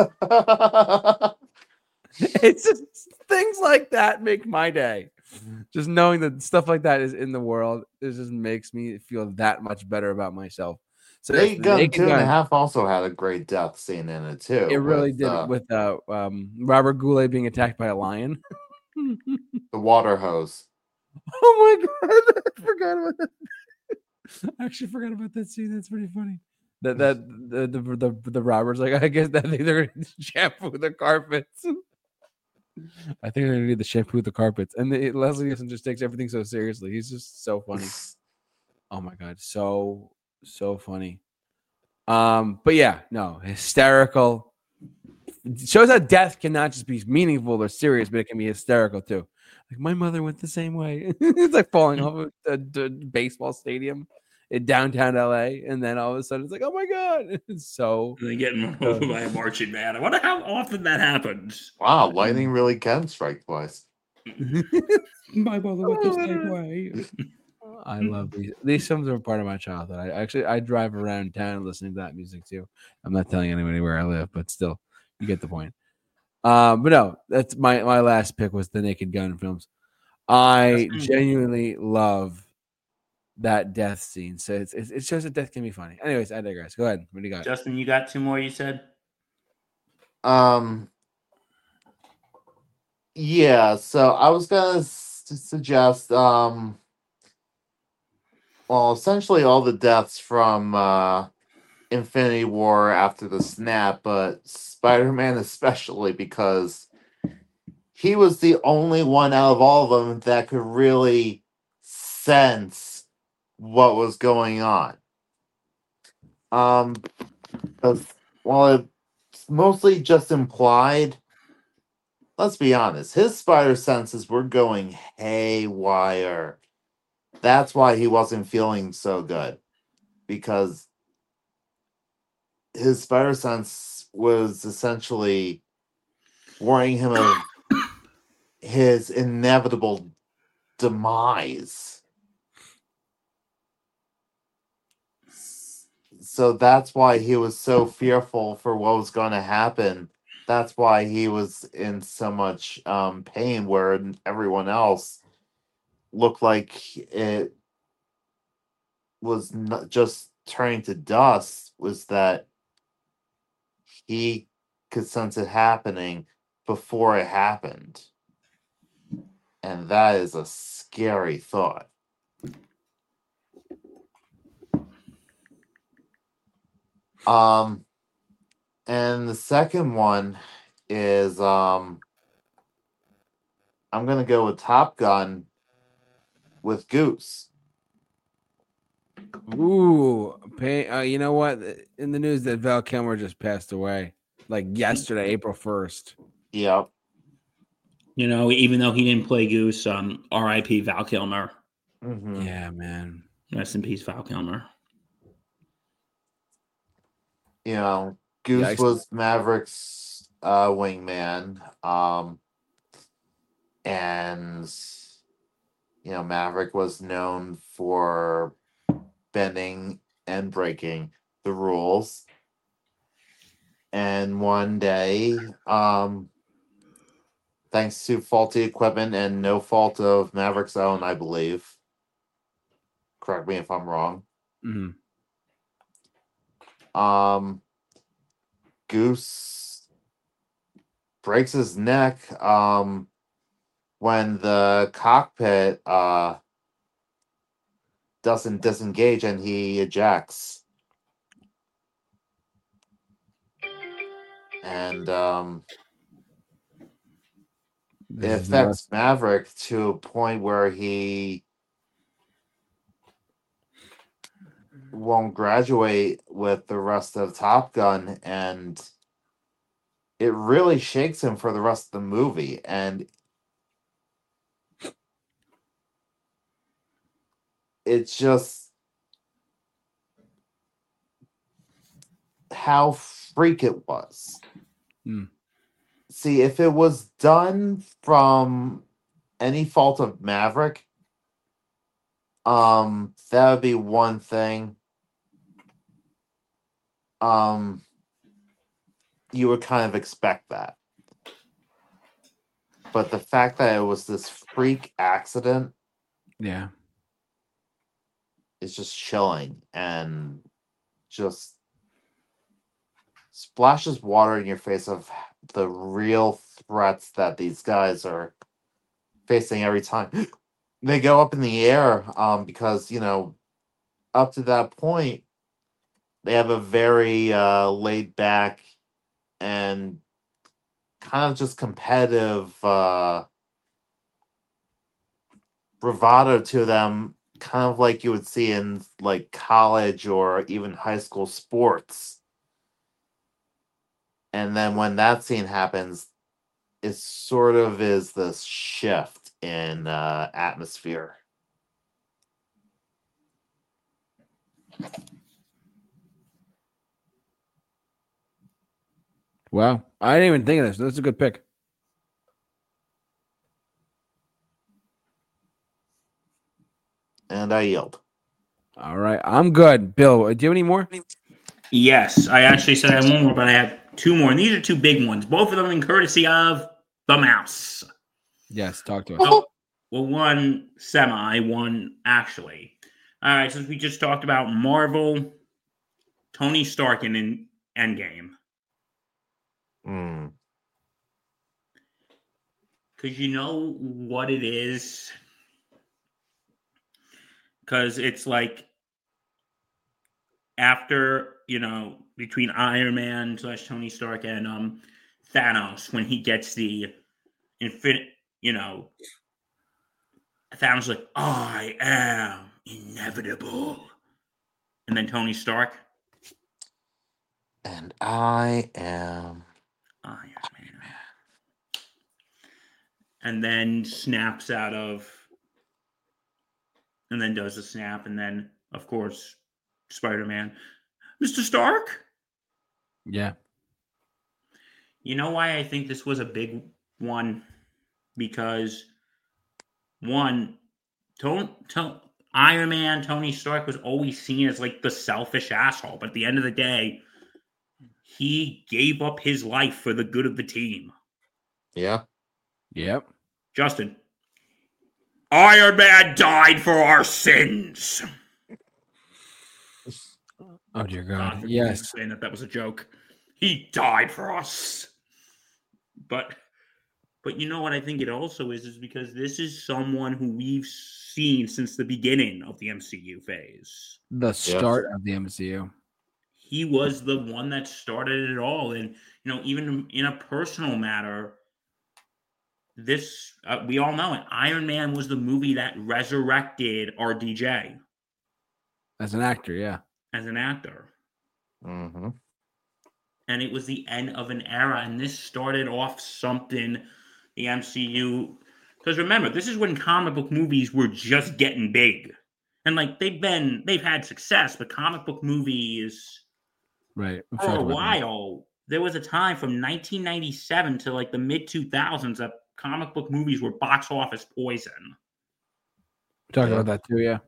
It's just things like that make my day. Just knowing that stuff like that is in the world, it just makes me feel that much better about myself. So yes, Naked Gun two and a half also had a great death scene in it too. It really with, did uh, with uh, um, Robert Goulet being attacked by a lion. the water hose. Oh my god, I forgot about that. I actually forgot about that scene. That's pretty funny. That that the the the, the robbers, like, I guess that they're gonna shampoo the carpets. I think they're gonna need to shampoo the carpets. And the, Leslie Nielsen just takes everything so seriously. He's just so funny. Oh my god, so so funny. Um, but yeah, no, hysterical. It shows how death cannot just be meaningful or serious, but it can be hysterical too. Like, my mother went the same way. It's like falling off a, a, a baseball stadium in downtown L A, and then all of a sudden it's like, oh my god, it's so. And then getting run over by a marching band. I wonder how often that happens. Wow, lightning really can strike twice. My mother went the same way. I love these. These films are part of my childhood. I actually I drive around town listening to that music too. I'm not telling anybody where I live, but still, you get the point. Um, but no, that's my my last pick was the Naked Gun films. I genuinely love that death scene. So it's, it's, it shows that death can be funny. Anyways, I digress. Go ahead. What do you got? Justin, you got two more, you said? Um. Yeah, so I was gonna s- suggest, um, well, essentially all the deaths from uh, Infinity War after the snap, but Spider-Man especially because he was the only one out of all of them that could really sense what was going on. Um, 'cause while it's mostly just implied, let's be honest, his spider senses were going haywire. That's why he wasn't feeling so good, because his spider sense was essentially warning him of his inevitable demise. So that's why he was so fearful for what was going to happen. That's why he was in so much um, pain, where everyone else looked like it was not just turning to dust. Was that he could sense it happening before it happened. And that is a scary thought. Um, and the second one is um, I'm gonna go with Top Gun with Goose. Ooh, pay, uh, you know what? In the news that Val Kilmer just passed away, like yesterday, April first. Yep. You know, even though he didn't play Goose, um, R I P Val Kilmer. Mm-hmm. Yeah, man. Rest in peace, Val Kilmer. You know, Goose Yikes. was Maverick's uh, wingman. Um, and, you know, Maverick was known for bending and breaking the rules. And one day, um, thanks to faulty equipment and no fault of Maverick's own, I believe. Correct me if I'm wrong. Mhm. Um, Goose breaks his neck um, when the cockpit uh, doesn't disengage and he ejects. And um, it This is affects nuts. Maverick to a point where he won't graduate with the rest of Top Gun, and it really shakes him for the rest of the movie. And it's just how freak it was. Hmm. See, if it was done from any fault of Maverick, um, that would be one thing. Um, you would kind of expect that. But the fact that it was this freak accident Yeah. is just chilling and just splashes water in your face of the real threats that these guys are facing every time they go up in the air. Um, because, you know, up to that point, they have a very uh, laid back and kind of just competitive uh, bravado to them, kind of like you would see in like college or even high school sports. And then when that scene happens, it sort of is this shift in uh, atmosphere. Wow. I didn't even think of this. That's a good pick. And I yield. All right. I'm good. Bill, do you have any more? Yes, I actually said I had one more, but I have two more. And these are two big ones, both of them in courtesy of the mouse. Yes. Talk to us. Oh, well, one semi, one actually. All right, since we just talked about Marvel, Tony Stark in, in Endgame. Mm. Because you know what it is? Because it's like after, you know, between Iron Man slash Tony Stark and um, Thanos, when he gets the infinite, you know, Thanos like, I am inevitable. And then Tony Stark. And I am Iron Man. And then snaps out of, and then does the snap. And then, of course, Spider-Man. Mister Stark? Yeah. You know why I think this was a big one? Because, one, Tony, Tony, Iron Man, Tony Stark was always seen as like the selfish asshole. But at the end of the day, he gave up his life for the good of the team. Yeah. Yep. Justin. Iron Man died for our sins. Oh, dear God. God Yes. saying that that was a joke. He died for us. But but you know what I think it also is, is because this is someone who we've seen since the beginning of the M C U phase. The start yes. of the M C U. He was the one that started it all. And, you know, even in a personal matter, this, uh, we all know it. Iron Man was the movie that resurrected R D J. As an actor, yeah. As an actor. Mm-hmm. And it was the end of an era. And this started off something, the M C U. Because remember, this is when comic book movies were just getting big. And, like, they've been, they've had success, but comic book movies... Right. For a while, there was a time from nineteen ninety-seven to like the mid two thousands that comic book movies were box office poison. Talk yeah. about that too, yeah.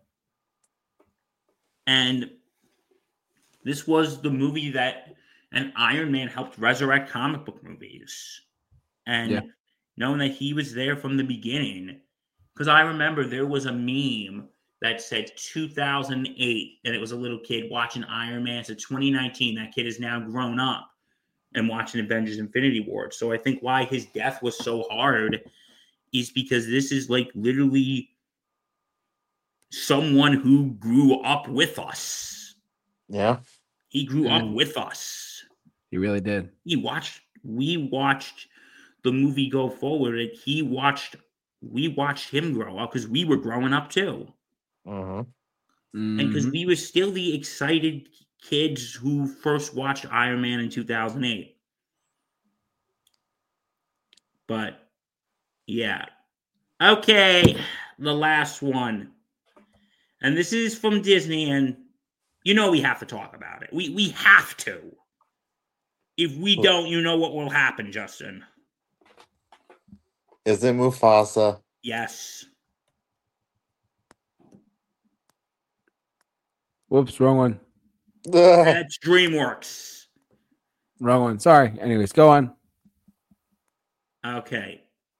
And this was the movie that, and Iron Man helped resurrect comic book movies. And yeah. knowing that he was there from the beginning, because I remember there was a meme that said two thousand eight, and it was a little kid watching Iron Man. So twenty nineteen, that kid is now grown up and watching Avengers Infinity War. So I think why his death was so hard is because this is like literally someone who grew up with us. Yeah. He grew mm. up with us. He really did. He watched, we watched the movie go forward, and he watched, we watched him grow up because we were growing up too. Uh-huh. And because we were still the excited kids who first watched Iron Man in two thousand eight. But, yeah. Okay, the last one. And this is from Disney, and you know we have to talk about it. We we have to. If we don't, you know what will happen, Justin. Is it Mufasa? Yes. Whoops, wrong one. That's DreamWorks. Wrong one. Sorry. Anyways, go on. Okay.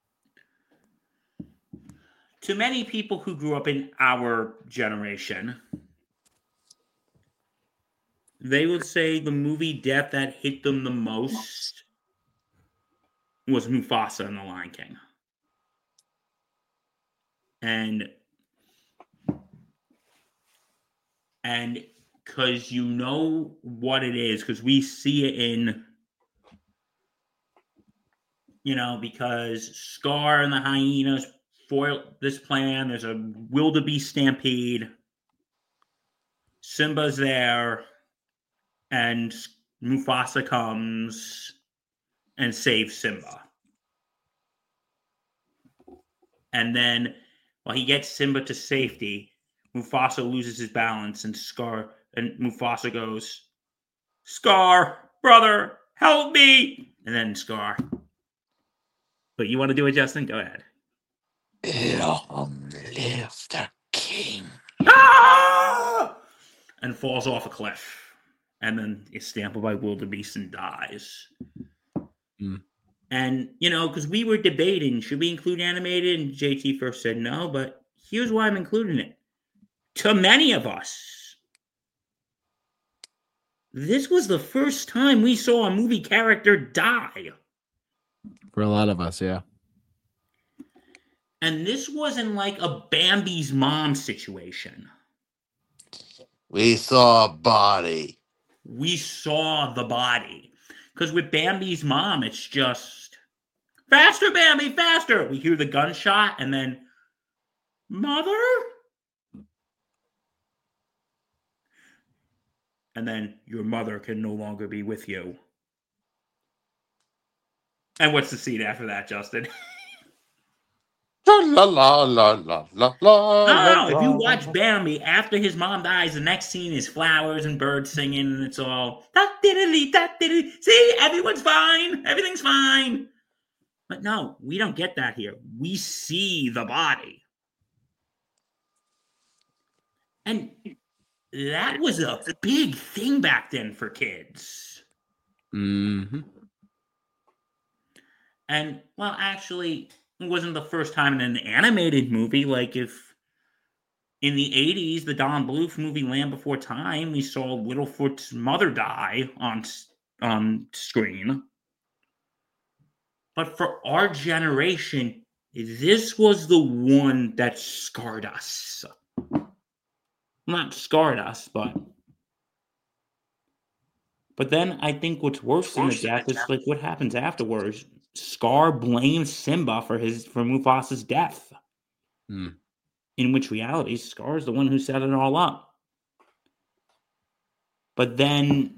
To many people who grew up in our generation, they would say the movie death that hit them the most was Mufasa in The Lion King. And And because you know what it is, because we see it in, you know, because Scar and the hyenas foil this plan. There's a wildebeest stampede. Simba's there, and Mufasa comes and saves Simba. And then while he gets Simba to safety, Mufasa loses his balance, and Scar and Mufasa goes, "Scar, brother, help me!" And then Scar. But you want to do it, Justin? Go ahead. Long live the king! Ah! And falls off a cliff, and then is stamped by wildebeest and dies. Mm. And you know, because we were debating, should we include animated? And J T first said no, but here's why I'm including it. To many of us, this was the first time we saw a movie character die. For a lot of us, yeah. And this wasn't like a Bambi's mom situation. We saw a body. We saw the body. Because with Bambi's mom, it's just, Faster, Bambi, faster. We hear the gunshot, and then, Mother? And then, your mother can no longer be with you. And what's the scene after that, Justin? La la la la la la la. No, no, if you watch Bambi, after his mom dies, the next scene is flowers and birds singing, and it's all, da diddly, da diddly. See, everyone's fine. Everything's fine. But no, we don't get that here. We see the body. And that was a big thing back then for kids. Mm-hmm. And, well, actually, it wasn't the first time in an animated movie. Like, if in the eighties, the Don Bluth movie Land Before Time, we saw Littlefoot's mother die on, on screen. But for our generation, this was the one that scarred us. Not scarred us, but... But then I think what's worse than the death is like what happens afterwards. Scar blames Simba for his for Mufasa's death. Hmm. In which reality, Scar is the one who set it all up. But then...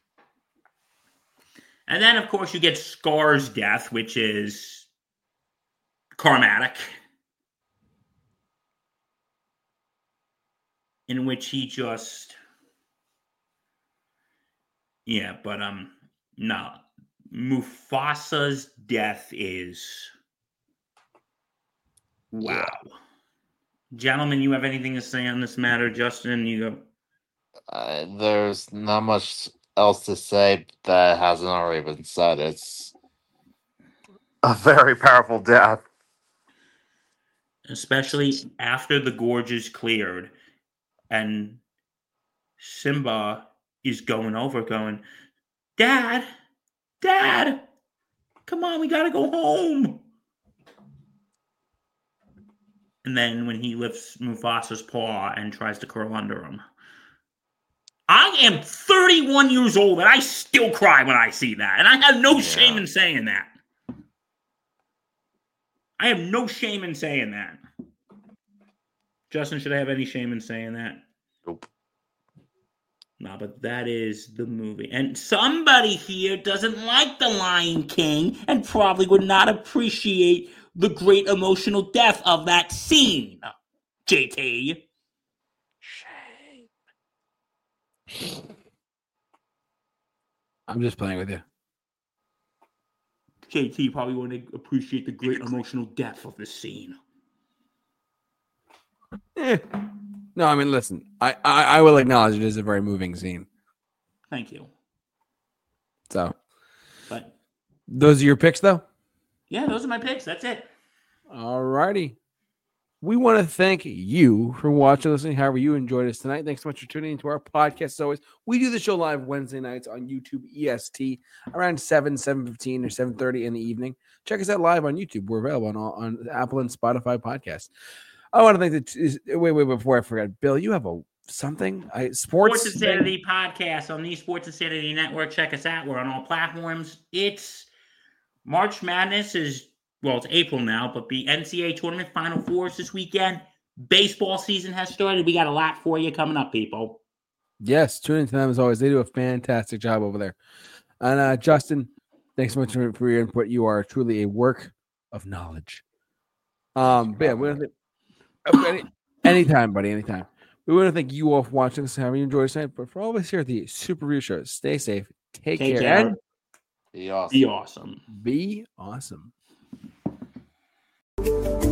And then, of course, you get Scar's death, which is karmatic. In which he just... Yeah, but, um, no. Mufasa's death is... Wow. Yeah. Gentlemen, you have anything to say on this matter? Justin, you go. Uh, there's not much else to say that hasn't already been said. It's a very powerful death. Especially after the gorge is cleared and Simba is going over going, Dad, Dad, come on, we gotta go home. And then when he lifts Mufasa's paw and tries to curl under him. I am thirty-one years old and I still cry when I see that. And I have no yeah. shame in saying that. I have no shame in saying that. Justin, should I have any shame in saying that? Nope. No, but that is the movie. And somebody here doesn't like The Lion King and probably would not appreciate the great emotional death of that scene. J T. Shame. I'm just playing with you. J T probably wouldn't appreciate the great emotional depth of this scene. Eh. No, I mean, listen, I, I, I will acknowledge it is a very moving scene. Thank you. So, but those are your picks, though? Yeah, those are my picks. That's it. All righty. We want to thank you for watching, listening, however you enjoyed us tonight. Thanks so much for tuning into our podcast. As always, we do the show live Wednesday nights on YouTube E S T around seven, seven fifteen, or seven thirty in the evening. Check us out live on YouTube. We're available on, all, on Apple and Spotify podcasts. I want to thank the wait, wait, before I forget, Bill, you have a something I sports, sports Insanity podcast on the Sports Insanity Network. Check us out. We're on all platforms. It's March Madness is well, it's April now, but the N C double A tournament Final Fours this weekend. Baseball season has started. We got a lot for you coming up, people. Yes, tune into them as always. They do a fantastic job over there. And uh, Justin, thanks so much for, for your input. You are truly a work of knowledge. Um, but yeah, we're gonna Any, anytime, buddy, anytime. We want to thank you all for watching us. Have you enjoyed tonight? But for all of us here at the Super Review Show, stay safe, take, take care, care, and be awesome. Be awesome. Be awesome.